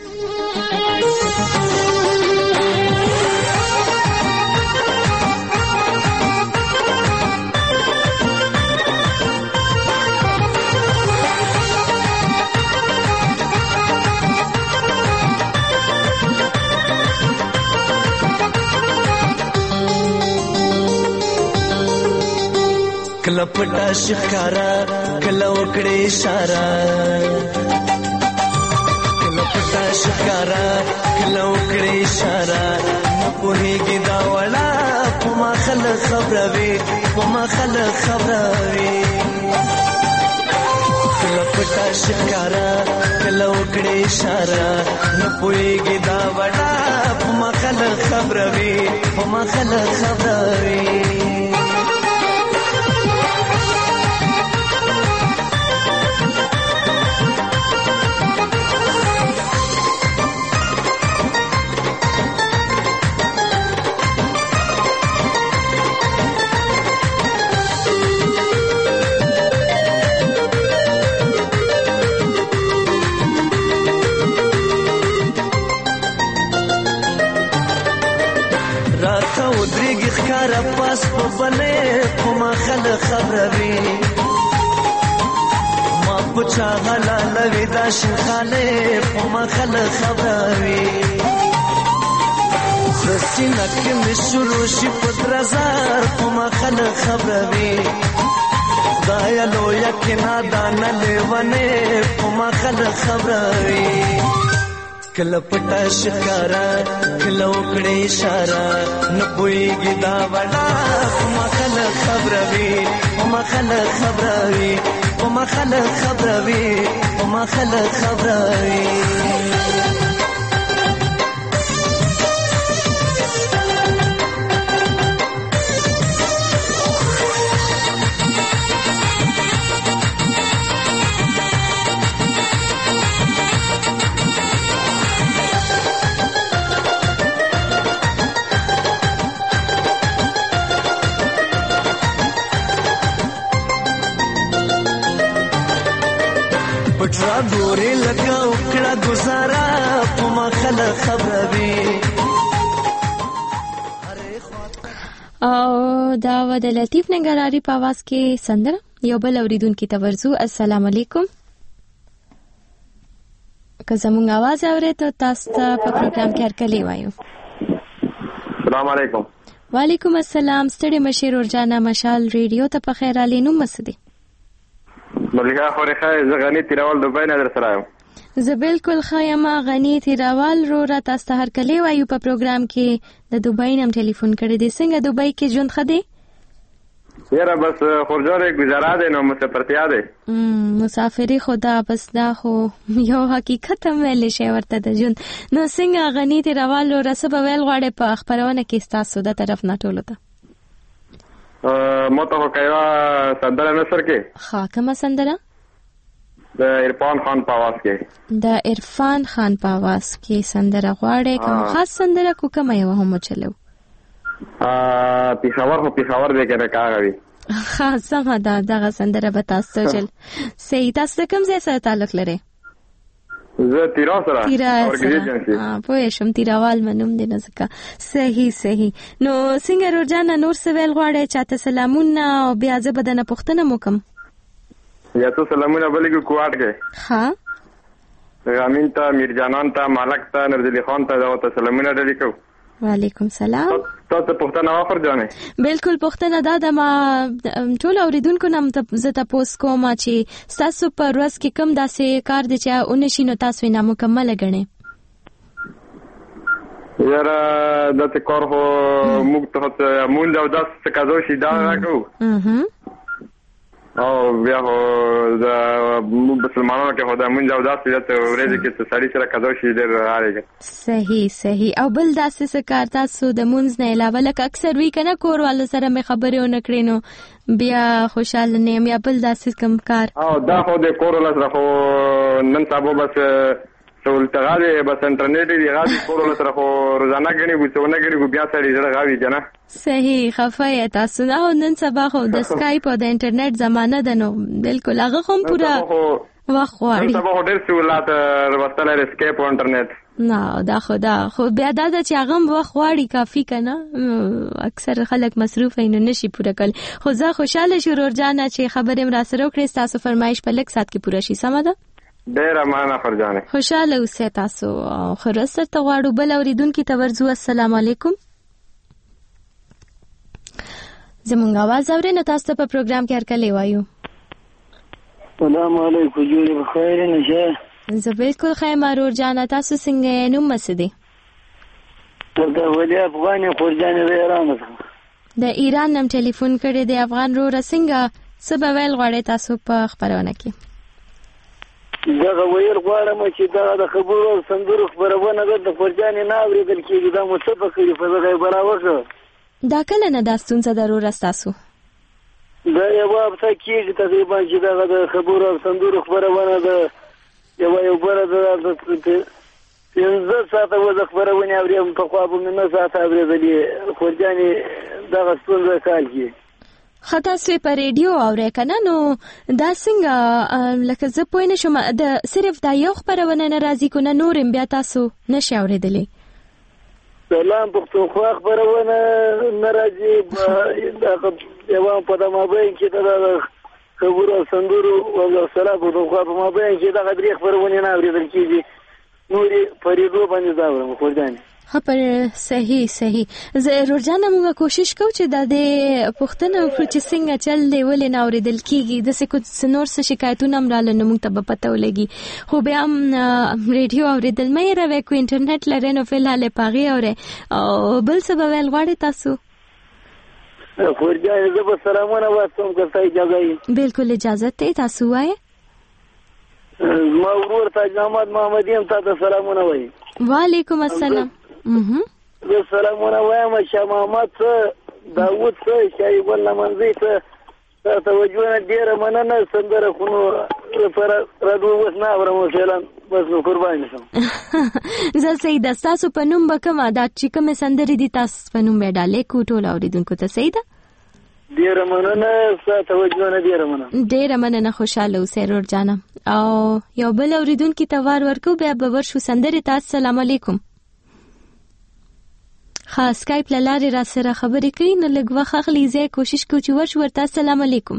S9: کله پټه شکارا کله وکړې اشاره، کله پټه شکارا کله وکړې اشاره، نه پوهېږي دا وړه په ما خلک خبروي، په ما خلک خبروي. کله پټه شکارا کله وکړې اشاره، نه پوهېږي دا وړه په ما خلک خبروي، په ما خلک خبروي. پاس په بلې په ما خلک خبروي، ما په چا حلالوي دا شنخانې په ما خلک خبروي. سینه کې مې شروع شي په درزار په ما خلک خبروي، خدایه لویه کې نادانه لیونې په ما خلک خبروي. کله پټه شکارا کله وکړې اشاره نه پوهېږي دا وړه کومه خلک خبروي کومه خلک خبروي کومه خلک خبروي کومه خلک خبروي پټرا ګورې لګا وکړه گزارا په ما خلک خبروي
S1: او دا و د لطیف ننګرهاري په आवाज کې سندره یو بل اوریدونکي ته ورزو. السلام علیکم. که زموږ आवाज اورئ ته تاسو ته په پروګرام کې هرکلی وایو.
S18: السلام علیکم.
S1: وعلیکم السلام. ستړي مشر ورجانا مشال ریډیو ته په خیر علي نوم مسدي.
S18: ملګری خو ښه زه غنی تیراول دوبۍ نه در سره یم.
S1: زه بالکل ښه یم غنی تیراول را تاسو ته هرکلی وایو په پروګرام کې. د دوبۍ نم ټلیفون کړی دی. څنګه دوبۍ کې ژوند ښه دی؟
S18: یاره بس خورجوړې گزاره دی نو مسافرتیا دی.
S1: مسافري خدا بس دا خو یو حقیقت هم ویلی شي ورته د ژوند. نو څنګه غنی تیراول را څه به ویل غواړئ په خپرونه کې ستاسو د طرف نه ټولو ته؟
S18: ما ته خو کایوا سندره نصر کې
S1: ښه کومه سندره؟
S18: د عرفان خان په आवाज کې.
S1: د عرفان خان په आवाज کې سندره غواړئ؟ کوم خاص سندره کو کومه یو هم چلو؟
S18: پیښور خو پیښور دی کنه کاغوي.
S1: ښه سمه ده دغه سندره به تاسو چل. صحیح. تاسو کوم ځای سره تعلق لرئ؟
S18: زه تیرا سره
S1: اورګنیزیشن پوه شم تیراوال منوم دی نه ځکه. صحیح صحیح. نو څنګه روزانه نور څه ویل غواړئ؟ چاته سلامونه او بیا زه به دنه پوښتنه وکم.
S18: یا تو سلامونه بلګو کوټ کې.
S1: ها
S18: امین ته میرجانان ته مالک ته نردلی خان ته دا ته سلامونه ډېر کو.
S1: وعلیکم سلام.
S18: تاسو پوښتنه وکړ جانې؟
S1: بالکل پوښتنه دا د ما ټول اوریدونکو نم ته زه تاسو کوم چې تاسو په ورځ کې کم داسې کار دي چې اونشي نو تاسو یې نامکمل غنئ؟
S18: یاره داسې کار خو موږ ته مونږ او داسې کازو شي دا راکو او بیا خو د مسلمانانو کې خو د مونږ او داسې ورځې کې سړی سره کازو شي ډېر راغی.
S1: صحیح صحیح. او بل داسې څه کار تاسو د مونږ نه علاوه لکه اکثر وی کنه کور والو سره مې خبرې ونه کړې نو بیا خوشاله نه یم یا بل داسې کم کار؟
S18: او دا خو د کور والو سره خو نن سبا بس ولتغاله بس انټرنیټ دی غاړي کور والو سره خو روزانه غني بوڅونه غني بیا سړی زړه غاوي جنا.
S1: صحیح. خفای تاسو نه نن سبا خو د اسکایپ او د انټرنیټ زمانہ ده نو بالکل هغه هم پورا وخت غواړي.
S18: نن سبا هو ډېر سہولت ورسته لري اسکایپ او انټرنیټ.
S1: نه دا خو بیا دا چې هغه وخت غواړي کافي کنه اکثر خلک مصروف وي نو نشي پوره کول. خو زه خوشاله شوم ورجانه چې خبرې مر سره وکړې. تاسو فرمایش په لږ سات کې پوره شي. سمه ده؟
S18: ډېر امانه فرجانه.
S1: خوشاله اوسئ تاسو. خرسته ته غواړو بل اوریدونکو ته ورزو. السلام علیکم. زمونږ आवाज اورئ نو تاسو په پروګرام کې هرکلی وایو.
S19: السلام علیکم. جوړ بخیر نشه.
S1: زه بالکل خیر مارور جانا. تاسو څنګه نوم مسدي؟
S19: دا ولې افغان خورجان د ایران څخه.
S1: د ایران نم ټلیفون کړی دی. افغان رو څنګه څه به ویل غواړئ تاسو په خبرونه کې؟
S19: دا ویل غواړم چې دا د خبرو سندرو خبرونه د خورجان نه اوریدل کېږي. دا مصطفی کړي په دغه براوخه.
S1: دا کله نه دا ستونزه ضرور تاسو؟
S19: دا یو هفته کېږي تقریبا چې دا د خبرو سندرو خبرونه ده یو بره د 15 ساعته وځ خبرونه اورم په خوا به نه ساعته اورېدلې خورجانې دغه ستونزه کال کې.
S1: خطا سوی په ریډیو اورې کنه نو دا څنګه لکه زه پوه نه شم د صرف دا یو خبرونه ناراضي کو نه نور بیا تاسو نشئ اورېدلې؟
S19: سلام پښتونخوا خبرونه ناراضي یو په دمابین کې دا خبرو سندرو او سلام پښتونخوا په مابین کې دا غدري خبرونه نه اورېدل کېږي. نورې پریدو باندې دا ورم خورجانې.
S1: خبر صحیح ضرور جانه موږ کوشش کوو چې د پښتنو چې څنګه چل دی ولې نه اوریدل کیږي د څه نور څه شکایتونه هم رااله نو موږ ته به پته ولګي خو بیا هم ریډیو اوریدل مې راوي کو انټرنیټ لري نو فلحال پاغي اوره او بل څه به ول غواړي تاسو
S19: خورجان زه به سلامونه واستم که ته اجازه یې
S1: بالکل اجازه ته تاسو وایي
S19: ما ورور تاج محمد محمدی هم تاسو سلامونه وایي
S1: وعلیکم السلام
S19: زه سلامونه وایم شاه محمد داوود شایب الله منځي ته توجه ډیره مننه سندره خونو پر راډیو وس نه اورم فعلا بس نو قربان شم
S1: زه سیده تاسو په نوم بکم دا چې کوم سندري دي تاسو په نوم ډالې کوټول اوریدونکو ته سیده
S19: ډیره مننه توجه نه
S1: ډیره مننه خوشاله اوسئ ورور جانم او یو بل اوریدونکو ته ورکو بیا به ورشو سندري تاسو سلام علیکم خاص سکایپ لاره را سره خبرې کوي نو لږ وخت اخلي زه کوشش کوم چې ورشو ورته السلام علیکم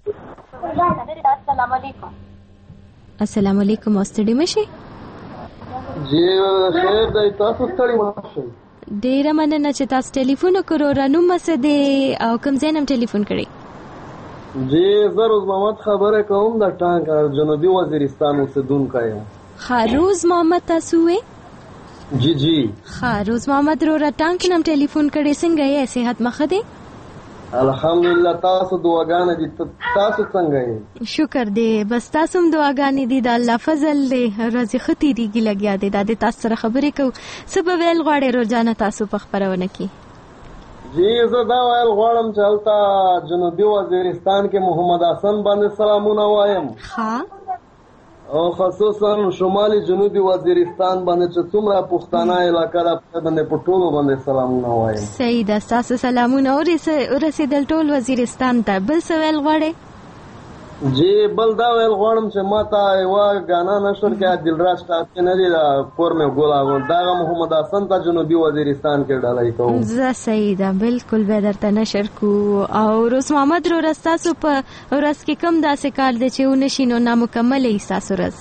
S1: السلام علیکم واستړي مشي
S20: جی خیر دی تاسو ستړي مشه
S1: ډیره مننه چې تاسو ټلیفون وکړو رانو مسده او کوم ځینم ټلیفون کړی
S20: جی زه روز محمد خبره کوم د ټانک جنوبي وزیرستان اوسیدونکو یم
S1: روز محمد تاسو وې
S20: جی
S1: روز محمد رو ټانک نم ټلیفون کړی څنګه یې صحت مخه دی
S20: الحمدلله تاسو دعاګانې دي تاسو څنګه یې
S1: شکر دی بس تاسو هم دعاګانې دي د الله فضل دی راځي ختی دیږي لګیا دی د تاسو سره خبرې کو سبب ویل غواړي روزانه تاسو په خبرونه کې
S20: جی زه دا ویل غواړم چې هلته جنوبي وزیرستان کې محمد حسن باندې سلامونه وایم او خصوصا شمالي جنوبي وزیرستان باندې چې څومره پښتانه علاقه ده باندې په ټولو باندې سلامونه وایم
S1: صحیح ده تاسو سلامونه ورسېدل ټول وزیرستان ته بل څه ویل غواړئ
S20: جی بل دا ویل غواړم چې ماته یو غانا نشر کې دلراج ټاپ نه دی کور مې ګولا دا محمد حسن ته جنوبي وزیرستان کې ډالای کوم
S1: زه صحیح ده بالکل به درته نشر کو او روز محمد رو رستاسو په ورځ کې کم داسې کار دی چې ونشي نو نامکمل احساس ورځ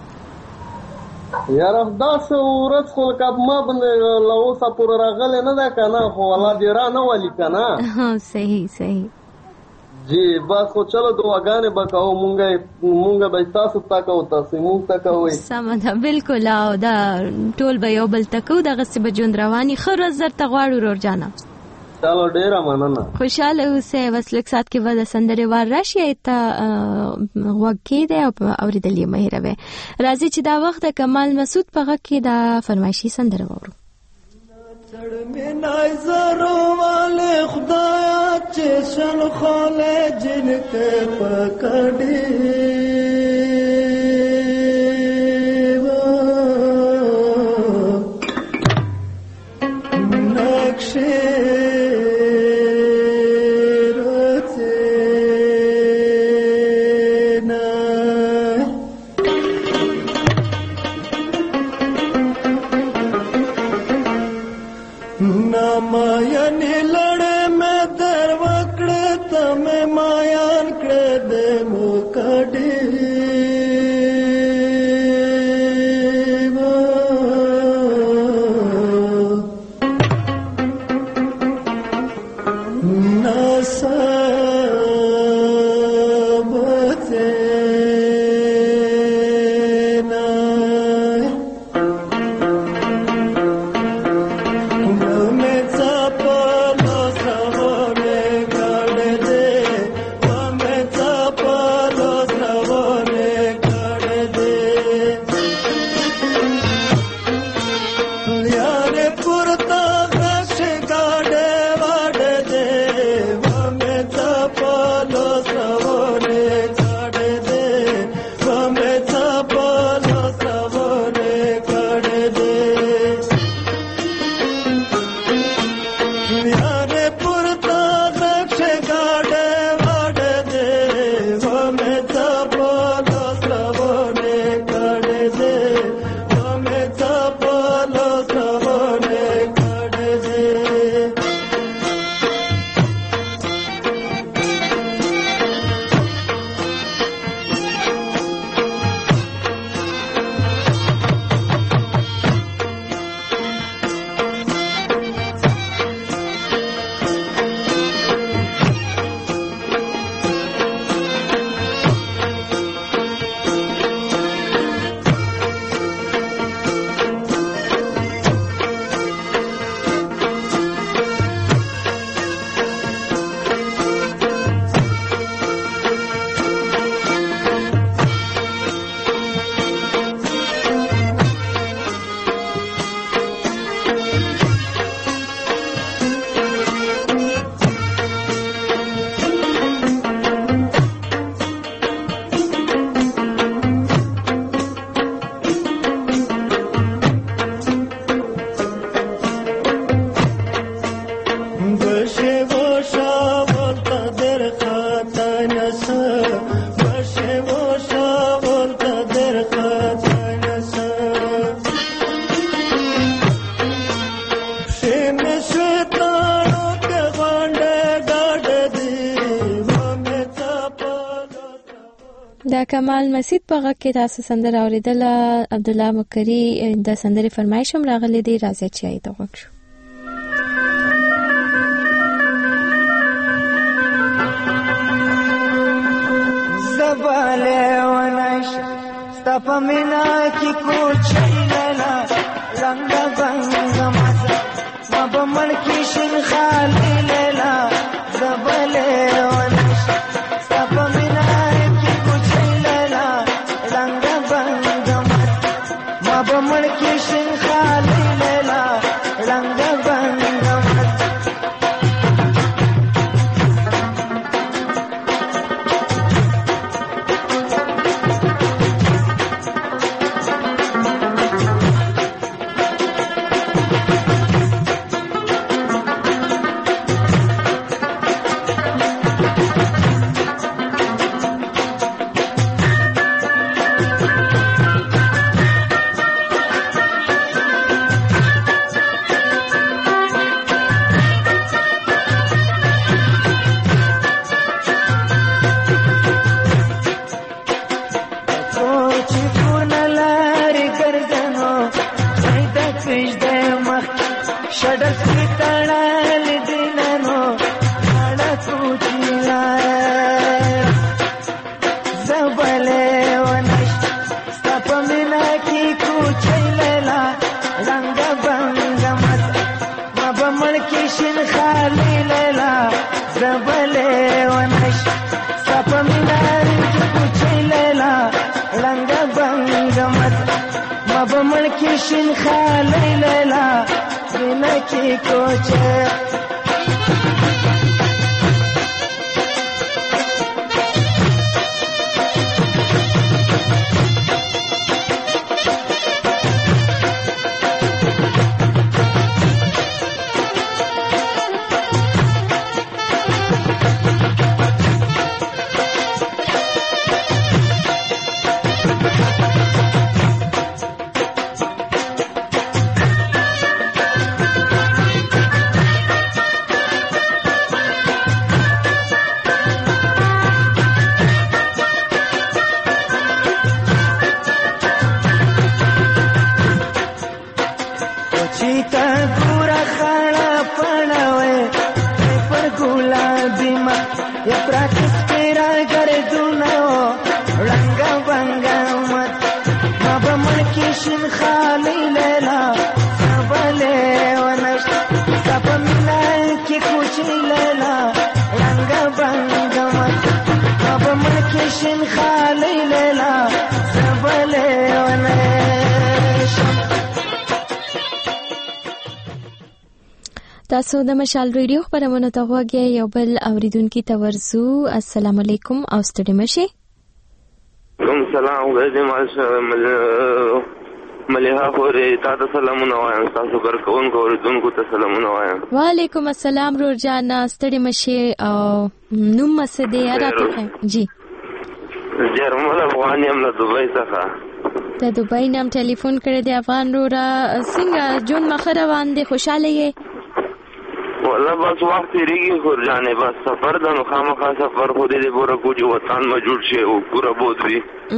S20: یار داسې ورځ خو کب ما باندې لوسه پور راغله نه ده کنه خو الله دې را نه ولي کنه
S1: صحیح
S20: جی بس خو چلو دعاګانې وکاو مونږه به تاسو تکو تاسو مونږ تکو
S1: سم ده بالکل او دا ټول به یو بل تکو دغه څه به ژوند رواني خر زر ته غواړو ورور جانا
S20: چلو ډیره مننه
S1: خوشاله اوسئ وسلک سات کې ودا سندره وار راشي ته وګی دی او اوریدلې مهروي راځي چې دا وخت کمال مسعود په غږ کې دا فرمایشي سندره وورو
S9: چړمې نای زرو والے خدایا چې شل خاله جن کې پکړې نقشې
S10: Love
S1: د کمال مسید په غږ کې تاسو سندره اوریدله. عبد الله مکری د سندرې فرمایش هم راغلی دی، راځي چې ای ته وښو.
S9: زباله ونش ستپمینا کی کوچی لالا رنگ بنگ مزه مبمن کی شین خالی لالا زباله ونش ستپمینا کی کوچی لالا رنگ بنگ مزه مبمن کی شین خالی لالا رنگ بنگ مزه
S10: شین خالی لیلا بینکی کوچه
S1: تاسو د مشال ریډیو خبرونه ته غوږی یو بل اوریدونکو ته ورزو. السلام علیکم او ستړي مشي.
S21: کوم سلام غږی مليها خورې تاسو سلامونه وایم، تاسو برکونکو اوریدونکو ته سلامونه وایم.
S1: وعلیکم السلام رورجان، ستړي مشي او نوم مسدې راته جی
S21: جرمل افغان یم له دوبۍ څخه.
S1: د دوبۍ نام ټلیفون کړی دی افغان رورا، څنګه جون مخه روان دی؟ خوشاله یې؟
S21: والله بس وخت تیریږي خورجانې، بس سفر د نو خامخا سفر خو دې پوره کو چې وطن ما جوړ شي او پوره بود وي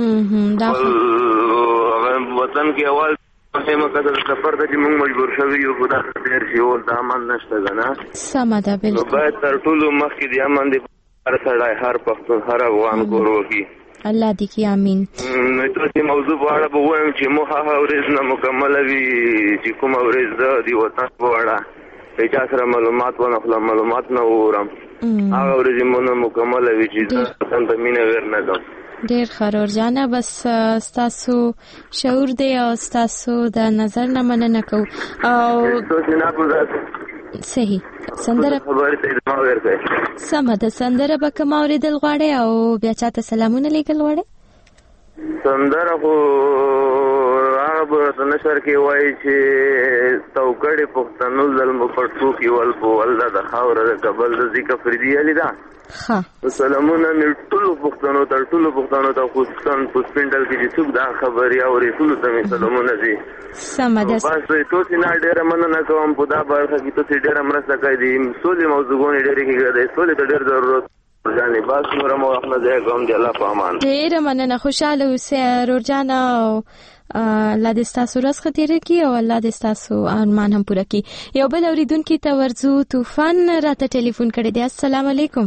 S21: وطن کې اول سمه کده سفر ته چې موږ مجبور شوي یو خدا ډېر شي او د امن نشته کنه.
S1: سمه ده بالکل.
S21: باید تر ټولو مخکې د امن د هر سړی هر پښتون هر افغان کور وکړي.
S1: الله دې کې امين.
S21: نو تاسو موضوع په اړه ووایم چې مو هغه ورځ نه مکمل وي چې کوم ورځ د وطن په اړه چې سره معلومات ونه معلومات نه وورم هغه ورځ مو نه مکمل وي چې څنګه مینه ورنه کوم.
S1: ډیر خرور جانه، بس تاسو شعور دی او تاسو د نظر نه مننه کو او
S21: تاسو نه پوهه
S1: صحیح سندره
S21: خبرې ته ادامه ورکړئ.
S1: سمه ده، سندره به کوم اوریدل غواړي او بیا چاته سلامونه لیکل غواړي؟
S21: سندره خو هغه په نشر کې وایي چې توکړې پښتنو ظلم پړتو کې ول په ولدا د خاور د قبل د ذکر فردي علي دا
S1: ها
S21: سلامونه مې ټول پښتنو ته خصوصا په سپینډل کې چې څوک دا خبري او رسول ته مې سلامونه دي.
S1: سم ده.
S21: بس تاسو نه ډېر مننه کوم په دا برخه کې تاسو ډېر مرسته کوي. سولې موضوعونه ډېر کېږي، سولې ته ډېر ضرورت ځان باس نور مو احمد کوم دی الله په امان.
S1: ډیر مننه، خوشاله اوسئ رورجان، او الله دې ستاسو ورځ ښه تېره کړي او الله دې ستاسو ارمان هم پوره کړي. یو بل اورېدونکي ته ورځو. طوفان راته ټلیفون کړی دی. السلام علیکم.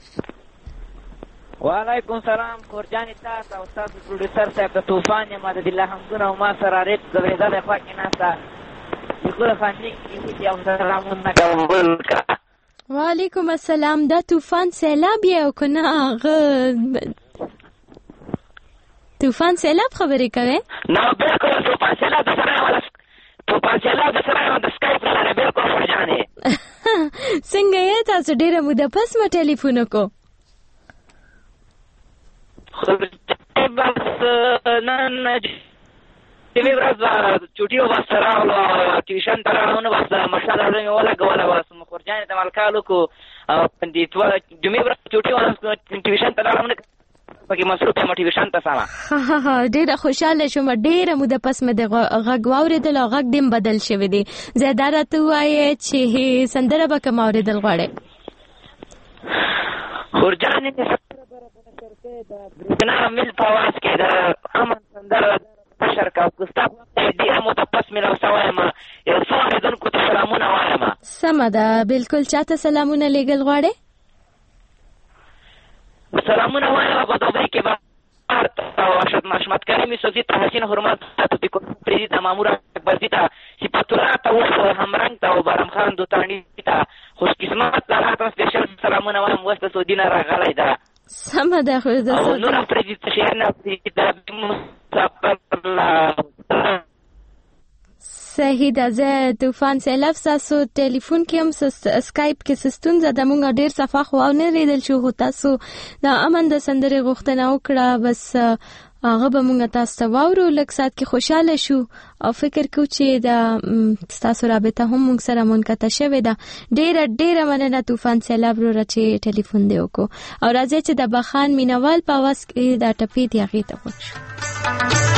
S2: وعلیکم سلام خورجان تاسو او تاسو پروډوسر صاحب د طوفان مدد الله حمدونه او ما سره ریټ زویدا د پاکي ناسا یګور فاندې کې یو سلامونه کوم.
S1: وعلیکم السلام. دا طوفان سیلاب یو کنه طوفان سیلاب خبرې کوي؟
S2: نو بالکل طوفان سیلاب سره ولا طوفان سیلاب سره د سکایپ لاره بالکل خورجانې.
S1: څنګه یې تاسو ډیره موده پس ما ټلیفون وکړو؟
S2: بس نن چې ورځ چټیو وسره او ټیوشن ترانو بس مشاله مې ولا غواړم بس خورجانې د مالکالو کو پندې تو جمعې ورځ چټیو ټیوشن ترانو پکې مصروف یم ټیوشن ته سره.
S1: ډیره خوشاله شوم، ډیره موده پس مې د غږ واورېدل او غږ دې بدل شوی دی. زیاده راته ووایې چې سندره به کومه اورېدل غواړې؟
S2: خورجانې بنا مل په आवाज کې د امن سندره نشر کا ګستاف دې موده پس مې راوستوایم. یو څو اورېدونکو ته سلامونه وایم.
S1: سمه ده، بالکل. چاته سلامونه لیږل غواړې؟
S2: سلامونه وایم په دوبۍ کې به ارشد مشمت کریمی سوزی ته حسین حرمت ته بیکو پریدی ته مامور اکبرزی ته صفت الله ته و همرنګ ته و بارم خان دوتانی ته خوش قسمت الله ته سپیشل سلامونه وایم. وسته سعودي نه راغلی ده.
S1: سمه ده. خو د
S2: سعودي نور پریدی ته شهر نه پریدی ته
S1: صحیح ده. زه طوفان سیلاب تاسو ټلیفون کې هم سکایپ کې سستون زده مونږ ډیر صفه خو او نه ریدل شو، خو تاسو د امن د سندرې غوښتنه وکړه، بس هغه به مونږ تاسو ته واورو. لږ ساعت کې خوشاله شو او فکر کو چې د تاسو رابطه هم مونږ سره منقطع شوې ده. ډیره مننه طوفان سیلاب وروره چې ټلیفون دی وکړو. او راځي چې د بخان مینوال په आवाज کې دا ټپې دی هغې ته وکړو.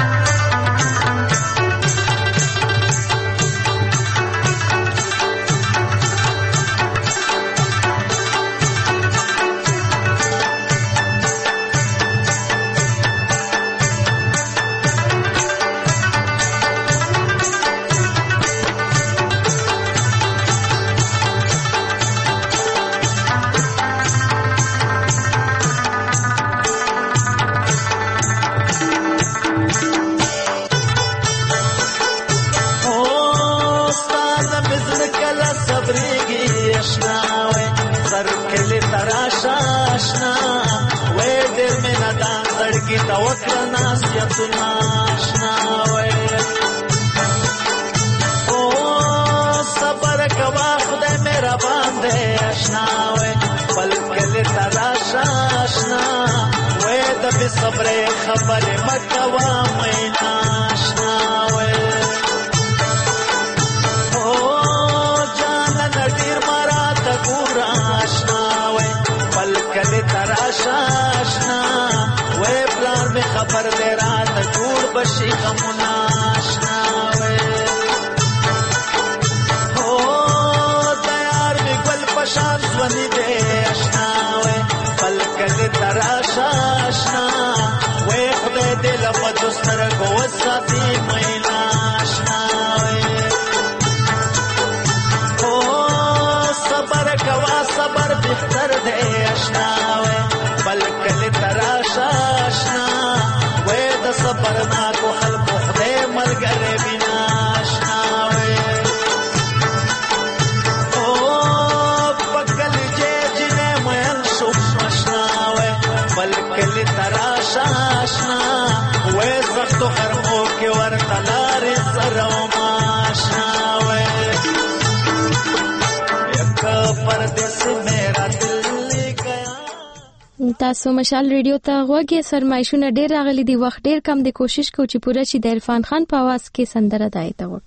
S9: صبره خبره مکوا مې ناشنا وې او جان نډیر مرا ته ګور آشنا وې بلکې تراشا آشنا وې پلان می خبر دې رات ګور بشي غمنا آشنا وې او تیار می ګل پشان ځونی دې آشنا وې بلکې تراشا آشنا دل په دوستر کو وساتي مې ناشنا وې او صبر کوا صبر بهتر دې آشنا وې بلکې تراشا آشنا وې د صبر نا کو خلق خدای ملګری بنا آشنا وې او پکل چې جنې مې شو آشنا وې بلکې تراشا آشنا تو خرمو کې ورته لارې سره ماشنا وې یک پردیس میرا دل گیا.
S1: تاسو مشال ریډیو ته غوږی فرمایشونه ډیر راغلي دي، وخت ډیر کم دی، کوشش کوو چې پوره شي. د عرفان خان په आवाज کې سندره دایته و.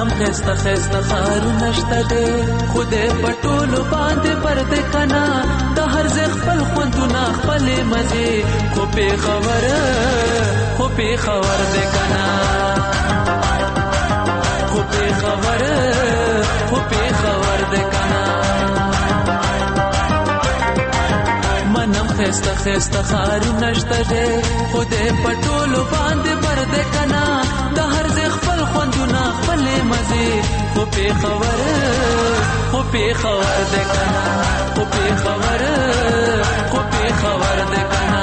S9: منم خسته خسته خارو نشته دے خوده پټولو باندې پرده کنا د هر ځای خپل خوندونه خپل مزه خو په خبر دے کنا خو په خبر دے کنا منم خسته خسته خارو نشته دے خوده پټولو باندې پرده کنا د هر ځای خپل خوندونه خپل مزه خو په خبر دے کنا خو په خبر دے کنا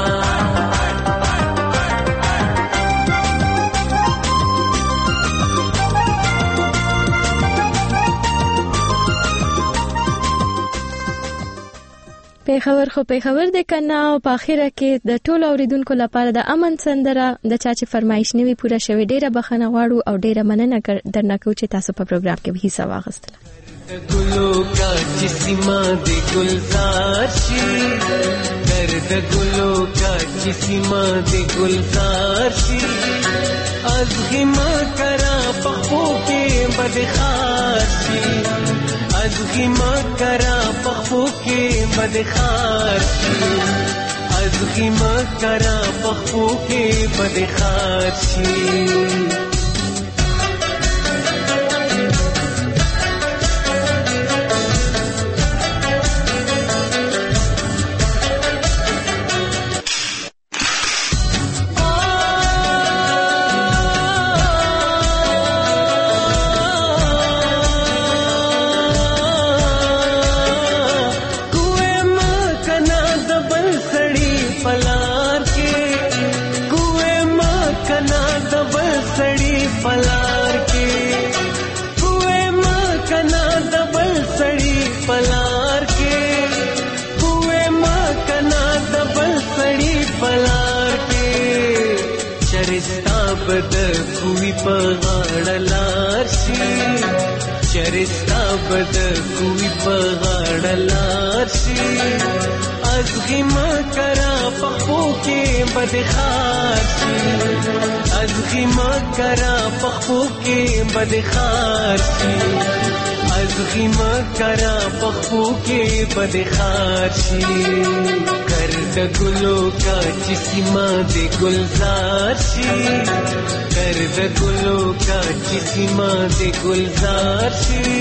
S1: پیښور د کنا او په اخره کې د ټولو اوریدونکو لپاره د امن سندره د چا چې فرمایش نوي پوره شوی ډیره بخښنه غواړو او ډیره مننه درنه کوو چې تاسو په پروګرام کې به حصہ واخیستله
S9: گلو کا چسیما دے گلزار شی درد گلو کا چسیما دے گلزار شی از غما کرا پخو کے بدخار شی از غما کرا پخو کے بدخار شی از غما کرا پخو کے بدخار شی بد کوی پغړلار شي چرستا بد کوی پغړلار شي از غما کرا پخو کې بدخار شي از غما کرا پخو کې بدخار شي از غما کرا پخو کې بدخار شي کرد گلو کا چسیما دے گلزار شی کرد گلو کا چسیما دے گلزار شی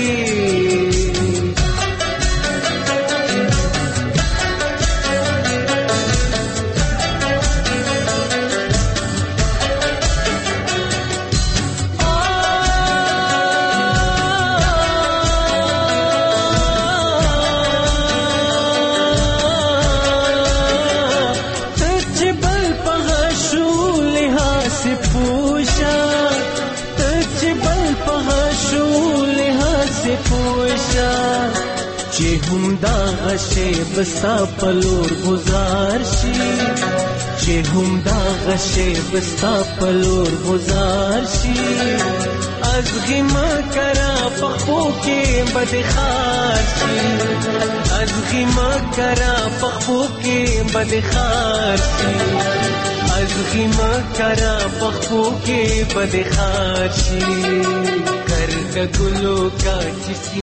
S9: چې هم دا غشې بستا پلور گزار شي چې هم دا غشې بستا پلور گزار شي از غما کرا پخو کې بدخار شي از غما کرا پخو کې بدخار شي از غما کرا پخو کې بدخار شي کرد گلو کا چسی